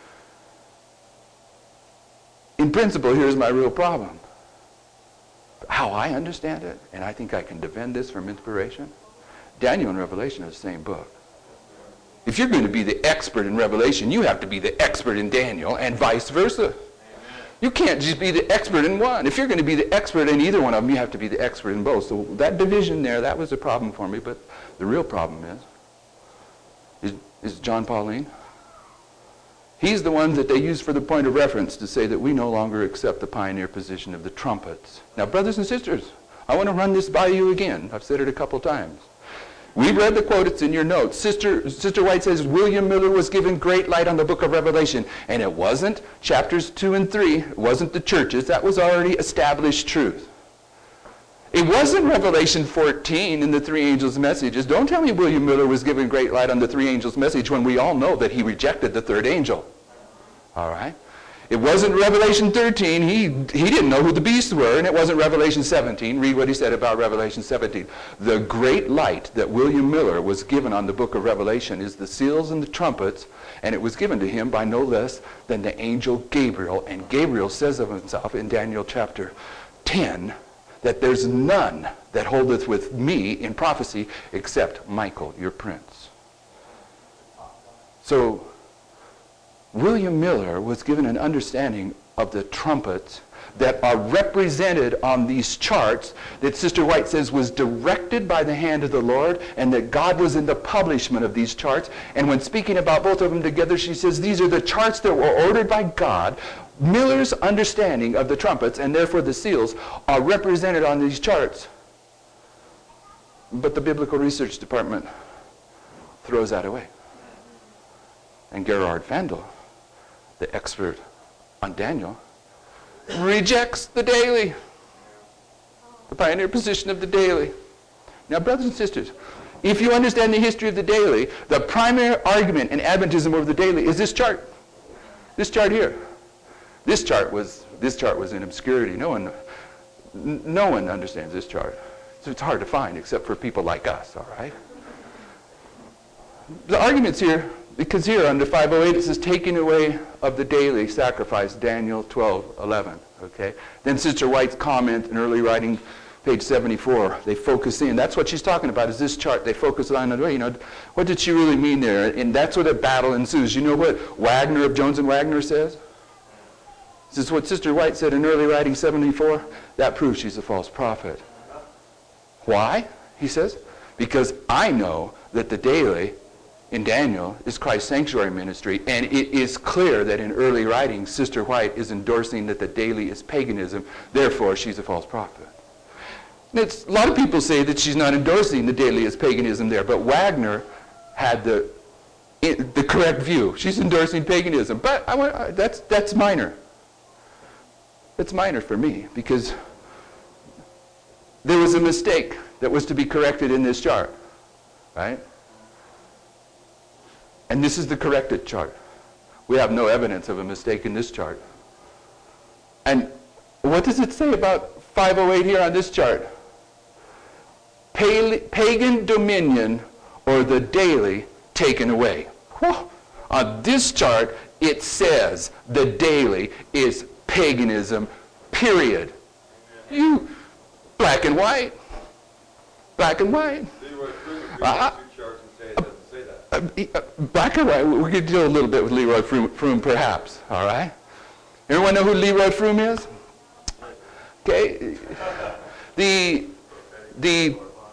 In principle, here's my real problem. How I understand it, and I think I can defend this from inspiration, Daniel and Revelation are the same book. If you're going to be the expert in Revelation, you have to be the expert in Daniel, and vice versa. You can't just be the expert in one. If you're going to be the expert in either one of them, you have to be the expert in both. So that division there, that was a problem for me. But the real problem is, is, is John Pauline. He's the one that they use for the point of reference to say that we no longer accept the pioneer position of the trumpets. Now, brothers and sisters, I want to run this by you again. I've said it a couple times. We read the quote, it's in your notes. Sister, Sister White says, William Miller was given great light on the book of Revelation. And it wasn't chapters two and three. It wasn't the churches. That was already established truth. It wasn't Revelation fourteen in the three angels' messages. Don't tell me William Miller was given great light on the three angels' message when we all know that he rejected the third angel. All right? It wasn't Revelation thirteen. He, he didn't know who the beasts were. And it wasn't Revelation seventeen. Read what he said about Revelation seventeen. The great light that William Miller was given on the book of Revelation is the seals and the trumpets. And it was given to him by no less than the angel Gabriel. And Gabriel says of himself in Daniel chapter ten that there's none that holdeth with me in prophecy except Michael, your prince. So William Miller was given an understanding of the trumpets that are represented on these charts that Sister White says was directed by the hand of the Lord, and that God was in the publishment of these charts. And when speaking about both of them together, she says these are the charts that were ordered by God. Miller's understanding of the trumpets, and therefore the seals, are represented on these charts. But the Biblical Research Department throws that away. And Gerhard Vandal, the expert on Daniel, rejects the daily, the pioneer position of the daily. Now, brothers and sisters, if you understand the history of the daily, the primary argument in Adventism over the daily is this chart. This chart here. This chart was this chart was in obscurity. No one, no one understands this chart. So it's hard to find except for people like us. All right. The argument's here. Because here under five oh eight it says taking away of the daily sacrifice, Daniel twelve eleven. Okay? Then Sister White's comment in early writing, page seventy-four, they focus in. That's what she's talking about, is this chart. They focus on, you know, what did she really mean there? And that's what a battle ensues. You know what Wagner of Jones and Wagner says? This is what Sister White said in early writing seventy-four. That proves she's a false prophet. Why? He says, because I know that the daily in Daniel is Christ's sanctuary ministry, and it is clear that in early writings, Sister White is endorsing that the daily is paganism, therefore she's a false prophet. It's, a lot of people say that she's not endorsing the daily as paganism there, but Wagner had the, it, the correct view. She's endorsing paganism, but I want, that's, that's minor. That's minor for me, because there was a mistake that was to be corrected in this chart, right? And this is the corrected chart. We have no evidence of a mistake in this chart. And what does it say about five oh eight here on this chart? Pagan dominion or the daily taken away. Whew. On this chart, it says the daily is paganism, period. You, black and white. Black and white. Uh, Uh, black and white, we could deal a little bit with Leroy Froom, Froom perhaps, all right? Everyone know who Leroy Froom is? Okay? The, the,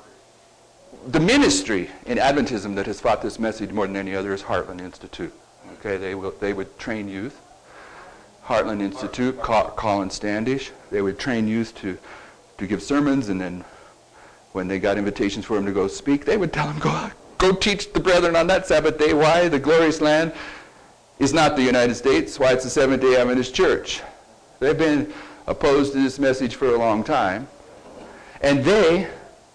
the ministry in Adventism that has fought this message more than any other is Heartland Institute. Okay? They, will, they would train youth. Heartland Institute, Colin Standish, they would train youth to, to give sermons, and then when they got invitations for him to go speak, they would tell him, go, go teach the brethren on that Sabbath day why the glorious land is not the United States, why it's the Seventh-day Adventist Church. They've been opposed to this message for a long time, and they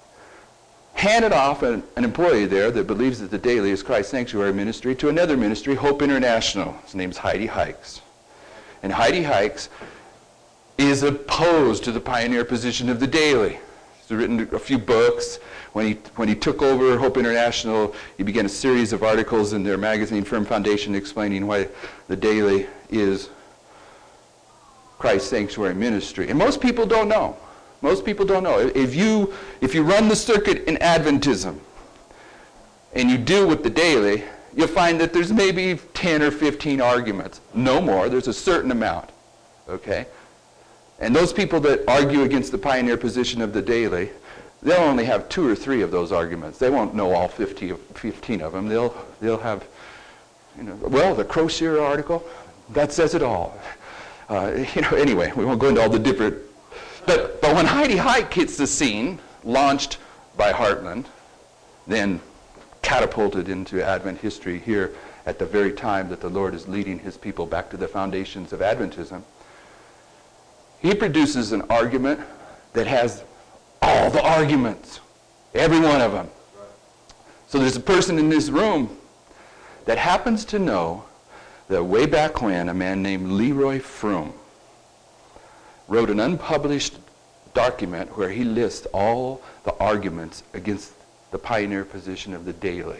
handed off an, an employee there that believes that the Daily is Christ's sanctuary ministry to another ministry, Hope International. His name's Heidi Hikes. And Heidi Hikes is opposed to the pioneer position of the Daily. He's written a few books. When he, when he took over Hope International, he began a series of articles in their magazine, Firm Foundation, explaining why the Daily is Christ's sanctuary ministry. And most people don't know. Most people don't know. If you, if you run the circuit in Adventism and you deal with the Daily, you'll find that there's maybe ten or fifteen arguments. No more. There's a certain amount. Okay? And those people that argue against the pioneer position of the Daily, they'll only have two or three of those arguments. They won't know all fifty, fifteen of them. They'll, they'll have, you know, well, the Crosier article, that says it all. Uh, you know, anyway, we won't go into all the different. But, but when Heidi Hike hits the scene, launched by Heartland, then catapulted into Advent history here at the very time that the Lord is leading his people back to the foundations of Adventism, he produces an argument that has all the arguments, every one of them. So there's a person in this room that happens to know that way back when a man named Leroy Froom wrote an unpublished document where he lists all the arguments against the pioneer position of the Daily.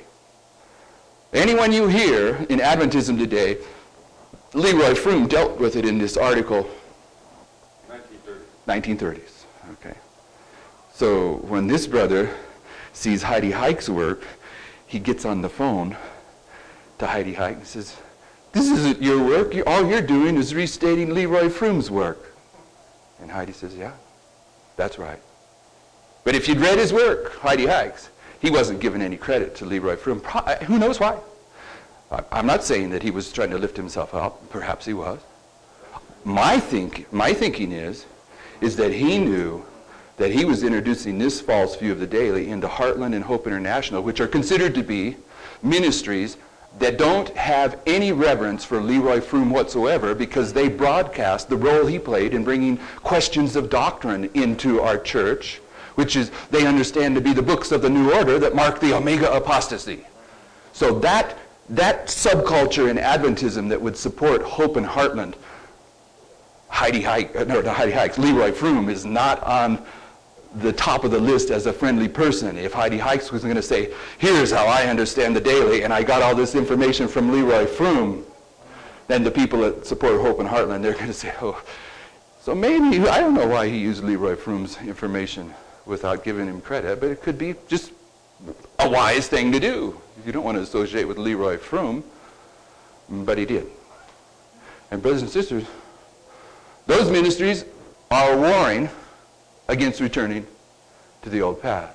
Anyone you hear in Adventism today, Leroy Froom dealt with it in this article. nineteen thirties. nineteen thirties, okay. So when this brother sees Heidi Hike's work, he gets on the phone to Heidi Hike and says, this isn't your work. You, all you're doing is restating Leroy Froom's work. And Heidi says, yeah, that's right. But if you'd read his work, Heidi Hike's, he wasn't giving any credit to Leroy Froom. Who knows why? I'm not saying that he was trying to lift himself up. Perhaps he was. My, think, my thinking is, is that he knew that he was introducing this false view of the Daily into Heartland and Hope International, which are considered to be ministries that don't have any reverence for Leroy Froom whatsoever, because they broadcast the role he played in bringing questions of doctrine into our church, which is they understand to be the books of the New Order that mark the Omega apostasy. So that, that subculture in Adventism that would support Hope and Heartland, Heidi Hike, no, not Heidi Hike, Leroy Froom is not on the top of the list as a friendly person. If Heidi Hikes was going to say, here's how I understand the Daily, and I got all this information from Leroy Froom, then the people that support Hope and Heartland, they're going to say, oh, so maybe, I don't know why he used Leroy Froom's information without giving him credit, but it could be just a wise thing to do. You don't want to associate with Leroy Froom, but he did. And brothers and sisters, those ministries are warring against returning to the old paths.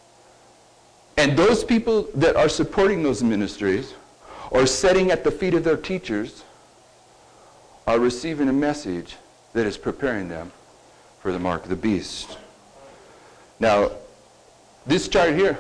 And those people that are supporting those ministries or sitting at the feet of their teachers are receiving a message that is preparing them for the mark of the beast. Now, this chart here,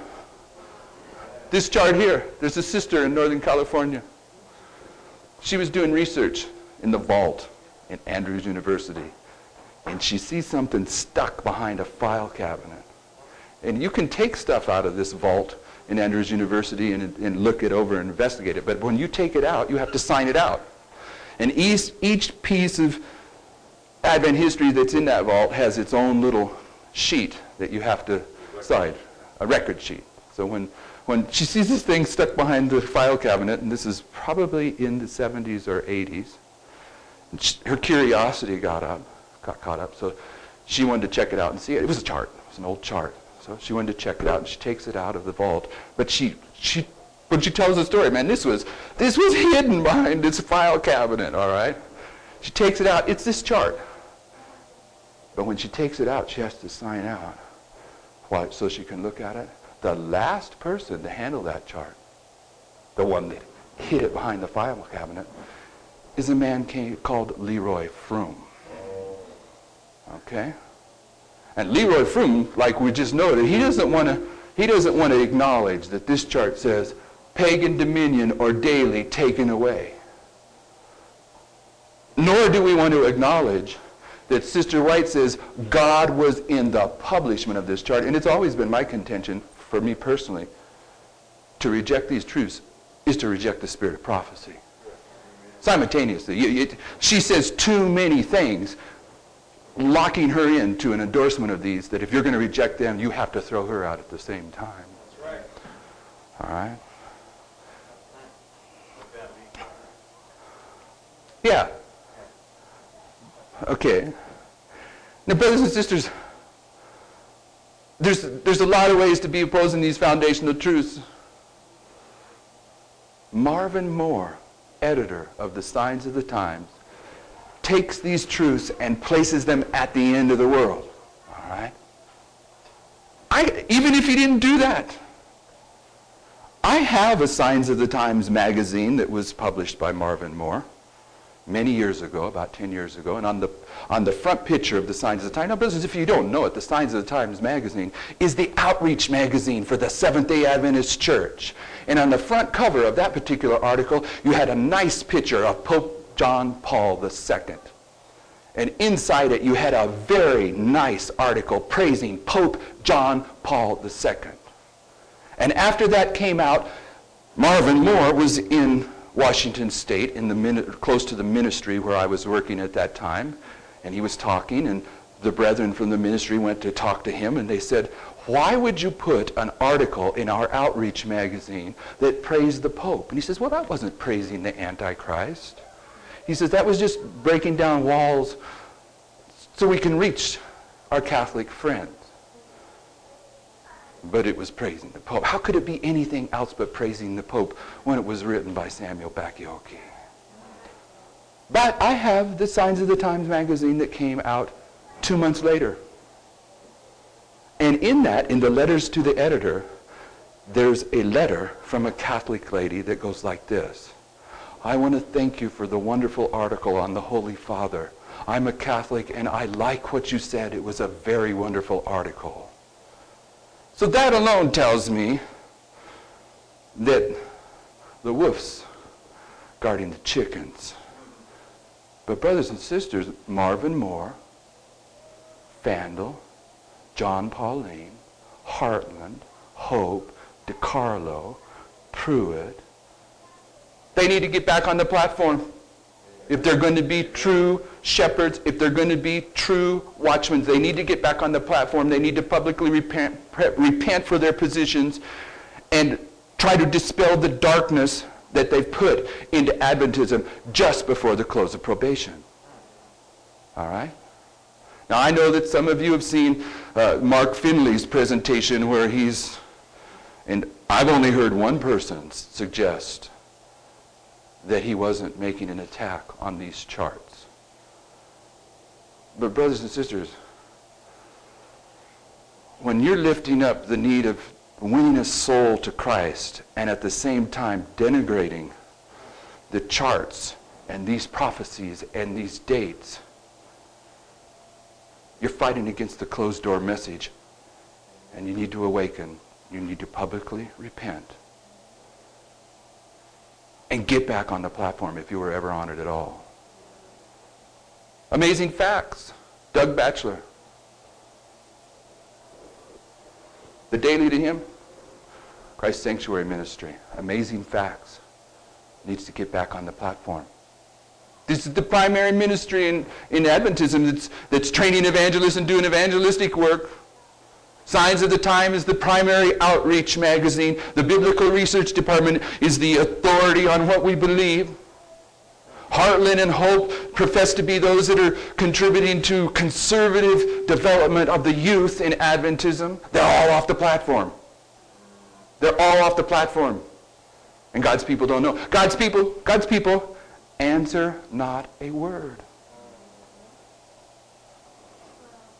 this chart here, there's a sister in Northern California. She was doing research in the vault in Andrews University, and she sees something stuck behind a file cabinet. And you can take stuff out of this vault in Andrews University and, and look it over and investigate it, but when you take it out, you have to sign it out. And each, each piece of Advent history that's in that vault has its own little sheet that you have to sign, a record sheet. So when, when she sees this thing stuck behind the file cabinet, and this is probably in the seventies or eighties, and she, her curiosity got up, got caught up, so she wanted to check it out and see it. It was a chart. It was an old chart. So she wanted to check it out, and she takes it out of the vault. But she, she, when she tells the story, man, this was, this was hidden behind this file cabinet, all right? She takes it out. It's this chart. But when she takes it out, she has to sign out. Why? So she can look at it. The last person to handle that chart, the one that hid it behind the file cabinet, is a man came, called Leroy Froome. Okay? And Leroy Froome, like we just noted, he doesn't want to he doesn't want to acknowledge that this chart says pagan dominion or daily taken away. Nor do we want to acknowledge that Sister White says God was in the publishment of this chart. And it's always been my contention, for me personally, to reject these truths is to reject the spirit of prophecy. Simultaneously. You, you, she says too many things, locking her into an endorsement of these, that if you're going to reject them, you have to throw her out at the same time. That's right. All right? Yeah. Okay. Now, brothers and sisters, there's, there's a lot of ways to be opposing these foundational truths. Marvin Moore, editor of the Signs of the Times, takes these truths and places them at the end of the world. All right? I, even if he didn't do that, I have a Signs of the Times magazine that was published by Marvin Moore many years ago, about ten years ago, and on the on the front picture of the Signs of the Times, now brothers, if you don't know it, the Signs of the Times magazine is the outreach magazine for the Seventh-day Adventist Church. And on the front cover of that particular article, you had a nice picture of Pope John Paul the Second. And inside it, you had a very nice article praising Pope John Paul the Second. And after that came out, Marvin Moore was in Washington State, in the min- close to the ministry where I was working at that time, and he was talking, and the brethren from the ministry went to talk to him, and they said, why would you put an article in our outreach magazine that praised the Pope? And he says, well, that wasn't praising the Antichrist. He says, that was just breaking down walls so we can reach our Catholic friends. But it was praising the Pope. How could it be anything else but praising the Pope when it was written by Samuel Bacchiocchi? But I have the Signs of the Times magazine that came out two months later. And in that, in the letters to the editor, there's a letter from a Catholic lady that goes like this. I want to thank you for the wonderful article on the Holy Father. I'm a Catholic and I like what you said. It was a very wonderful article. So that alone tells me that the wolf's guarding the chickens. But brothers and sisters, Marvin Moore, Fandel, John Pauline, Heartland, Hope, DiCarlo, Pruitt, they need to get back on the platform. If they're going to be true shepherds, if they're going to be true watchmen, they need to get back on the platform. They need to publicly repent, repent for their positions and try to dispel the darkness that they've put into Adventism just before the close of probation. All right? Now, I know that some of you have seen uh, Mark Finley's presentation where he's, and I've only heard one person suggest that he wasn't making an attack on these charts. But brothers and sisters, when you're lifting up the need of winning a soul to Christ and at the same time denigrating the charts and these prophecies and these dates, you're fighting against the closed door message, and you need to awaken. You need to publicly repent and get back on the platform if you were ever on it at all. Amazing Facts, Doug Batchelor. The daily to him, Christ Sanctuary Ministry, Amazing Facts, needs to get back on the platform. This is the primary ministry in, in Adventism that's, that's training evangelists and doing evangelistic work. Signs of the Time is the primary outreach magazine. The Biblical Research Department is the authority on what we believe. Heartland and Hope profess to be those that are contributing to conservative development of the youth in Adventism. They're all off the platform. They're all off the platform. And God's people don't know. God's people, God's people, answer not a word.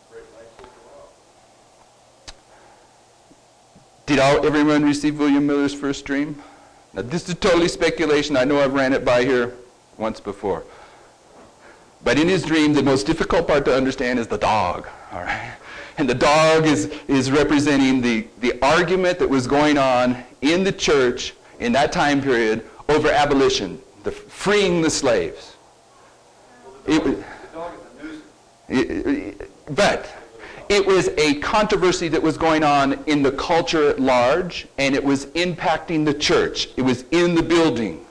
Did all, everyone receive William Miller's first dream? Now, this is totally speculation. I know I've ran it by here once before. But in his dream, the most difficult part to understand is the dog, all right? And the dog is, is representing the, the argument that was going on in the church in that time period over abolition, the freeing the slaves. Well, the dog, it, the dog is a nuisance. It, it, but it was a controversy that was going on in the culture at large, and it was impacting the church. It was in the building.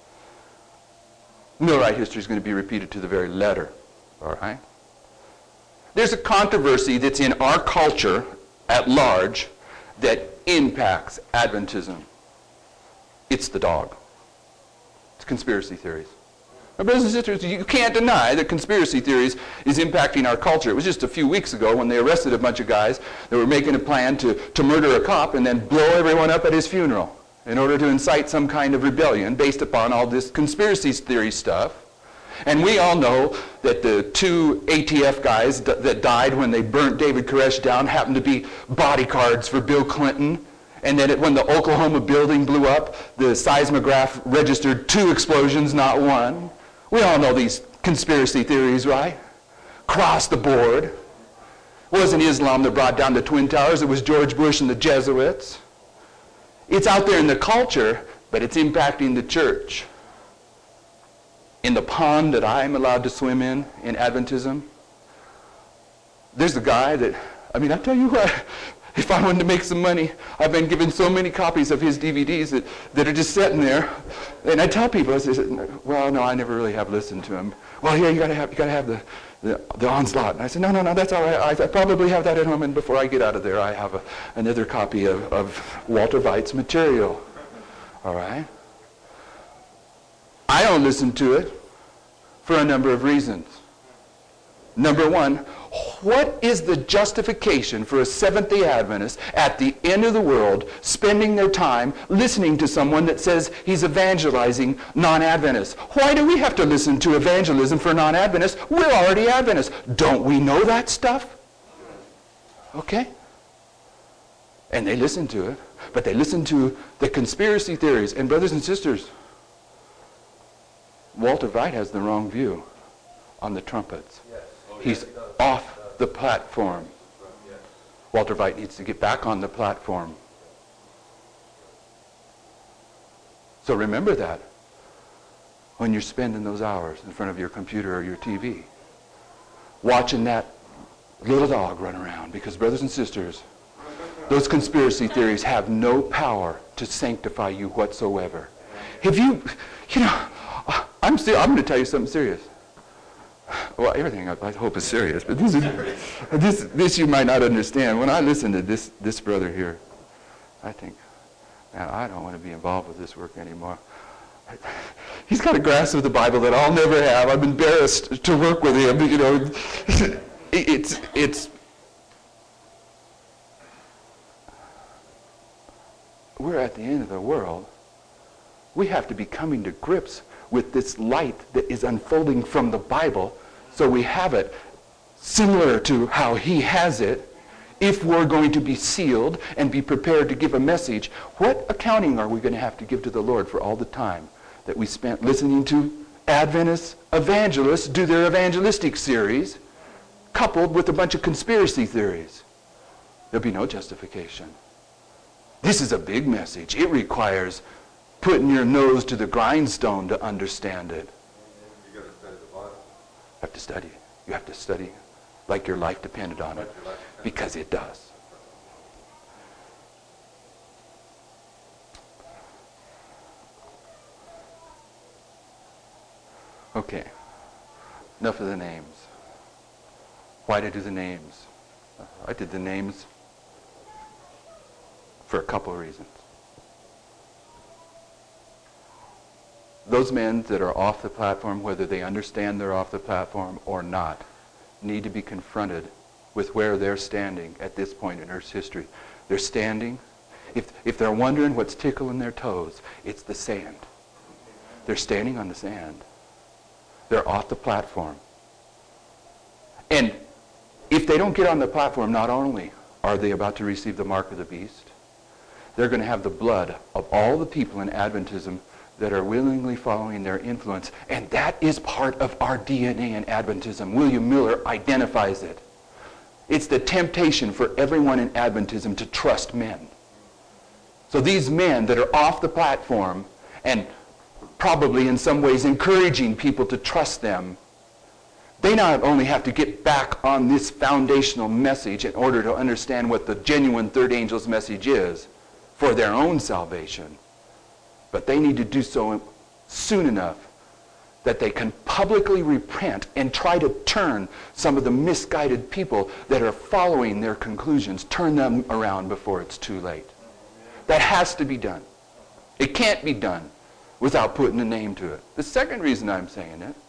Millwright history is going to be repeated to the very letter, all right? There's a controversy that's in our culture at large that impacts Adventism. It's the dog. It's conspiracy theories. Now, brothers and sisters, you can't deny that conspiracy theories is impacting our culture. It was just a few weeks ago when they arrested a bunch of guys that were making a plan to, to murder a cop and then blow everyone up at his funeral in order to incite some kind of rebellion based upon all this conspiracy theory stuff. And we all know that the two A T F guys d- that died when they burnt David Koresh down happened to be bodyguards for Bill Clinton. And then it, when the Oklahoma building blew up, the seismograph registered two explosions, not one. We all know these conspiracy theories, right? Across the board. It wasn't Islam that brought down the Twin Towers. It was George Bush and the Jesuits. It's out there in the culture, but it's impacting the church. In the pond that I'm allowed to swim in, in Adventism, there's a guy that, I mean, I tell you what, if I wanted to make some money, I've been given so many copies of his D V Ds that, that are just sitting there. And I tell people, I say, well, no, I never really have listened to him. Well, yeah, you gotta have, you gotta have the, the, the Onslaught. And I said, no, no, no, that's all right. I, I probably have that at home, and before I get out of there, I have a, another copy of, of Walter Veit's material. All right? I don't listen to it for a number of reasons. Number one, what is the justification for a Seventh-day Adventist at the end of the world spending their time listening to someone that says he's evangelizing non-Adventists? Why do we have to listen to evangelism for non-Adventists? We're already Adventists. Don't we know that stuff? Okay? And they listen to it, but they listen to the conspiracy theories. And brothers and sisters, Walter Veit has the wrong view on the trumpets. Yes. Oh, he's yes, he off the platform. Yes. Walter Veit needs to get back on the platform. So remember that when you're spending those hours in front of your computer or your T V, watching that little dog run around. Because brothers and sisters, those conspiracy theories have no power to sanctify you whatsoever. Have you, you know, I'm still, I'm going to tell you something serious. Well, everything I, I hope is serious, but this is this this you might not understand. When I listen to this this brother here, I think, man, I don't want to be involved with this work anymore. He's got a grasp of the Bible that I'll never have. I'm embarrassed to work with him. You know, it's it's. We're at the end of the world. We have to be coming to grips with this light that is unfolding from the Bible, so we have it similar to how he has it, if we're going to be sealed and be prepared to give a message. What accounting are we going to have to give to the Lord for all the time that we spent listening to Adventist evangelists do their evangelistic series, coupled with a bunch of conspiracy theories? There'll be no justification. This is a big message. It requires putting your nose to the grindstone to understand it. You got to study the Bible. You have to study. You have to study like your life depended on it, because it does. Okay. Enough of the names. Why did I do the names? I did the names for a couple of reasons. Those men that are off the platform, whether they understand they're off the platform or not, need to be confronted with where they're standing at this point in Earth's history. They're standing. If, if they're wondering what's tickling their toes, it's the sand. They're standing on the sand. They're off the platform. And if they don't get on the platform, not only are they about to receive the mark of the beast, they're going to have the blood of all the people in Adventism that are willingly following their influence. And that is part of our D N A in Adventism. William Miller identifies it. It's the temptation for everyone in Adventism to trust men. So these men that are off the platform and probably in some ways encouraging people to trust them, they not only have to get back on this foundational message in order to understand what the genuine third angel's message is for their own salvation, but they need to do so soon enough that they can publicly repent and try to turn some of the misguided people that are following their conclusions, turn them around before it's too late. That has to be done. It can't be done without putting a name to it. The second reason I'm saying it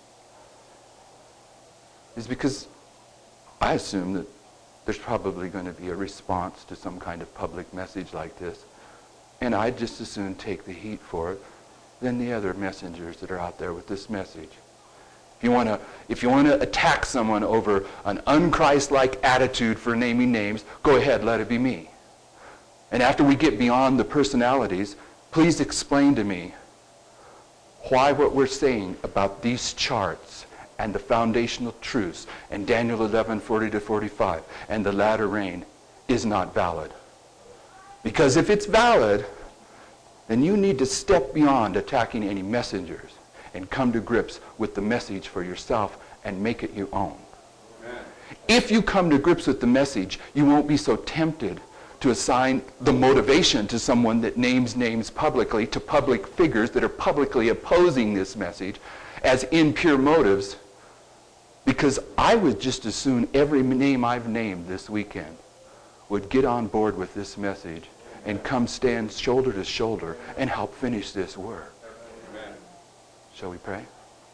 is because I assume that there's probably going to be a response to some kind of public message like this. And I'd just as soon take the heat for it than the other messengers that are out there with this message. If you want to, if you want to attack someone over an un-Christ-like attitude for naming names, go ahead, let it be me. And after we get beyond the personalities, please explain to me why what we're saying about these charts and the foundational truths and Daniel eleven, forty to forty-five and the latter rain is not valid. Because if it's valid, then you need to step beyond attacking any messengers and come to grips with the message for yourself and make it your own. Amen. If you come to grips with the message, you won't be so tempted to assign the motivation to someone that names names publicly, to public figures that are publicly opposing this message as impure motives, because I would just as soon every name I've named this weekend would get on board with this message and come stand shoulder to shoulder and help finish this work. Amen. Shall we pray?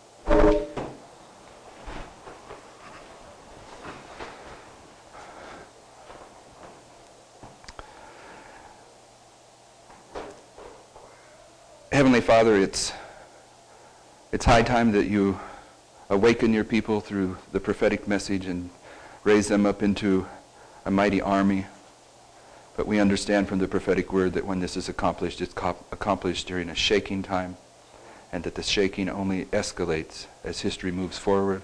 Heavenly Father, it's it's high time that you awaken your people through the prophetic message and raise them up into a mighty army. But we understand from the prophetic word that when this is accomplished, it's co- accomplished during a shaking time, and that the shaking only escalates as history moves forward.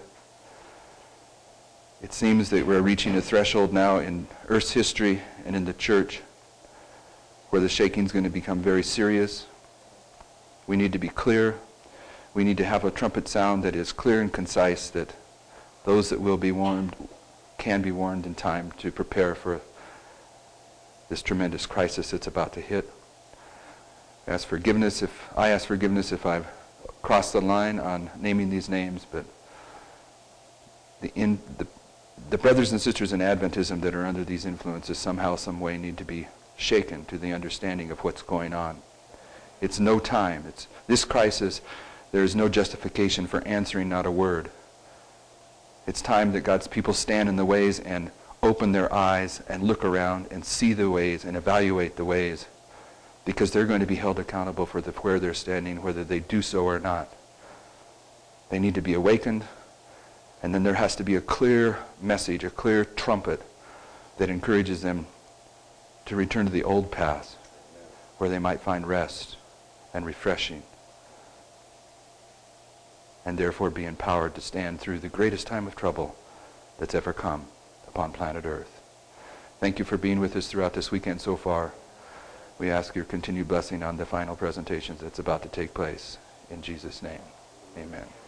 It seems that we're reaching a threshold now in Earth's history and in the church where the shaking is going to become very serious. We need to be clear. We need to have a trumpet sound that is clear and concise, that those that will be warned can be warned in time to prepare for this tremendous crisis that's about to hit. I ask forgiveness if I ask forgiveness if I've crossed the line on naming these names, but the, in, the the brothers and sisters in Adventism that are under these influences somehow, some way need to be shaken to the understanding of what's going on. It's no time. It's this crisis. There is no justification for answering not a word. It's time that God's people stand in the ways and open their eyes and look around and see the ways and evaluate the ways, because they're going to be held accountable for the, where they're standing, whether they do so or not. They need to be awakened, and then there has to be a clear message, a clear trumpet that encourages them to return to the old paths where they might find rest and refreshing, and therefore be empowered to stand through the greatest time of trouble that's ever come upon planet Earth. Thank you for being with us throughout this weekend so far. We ask your continued blessing on the final presentations that's about to take place. In Jesus' name, amen.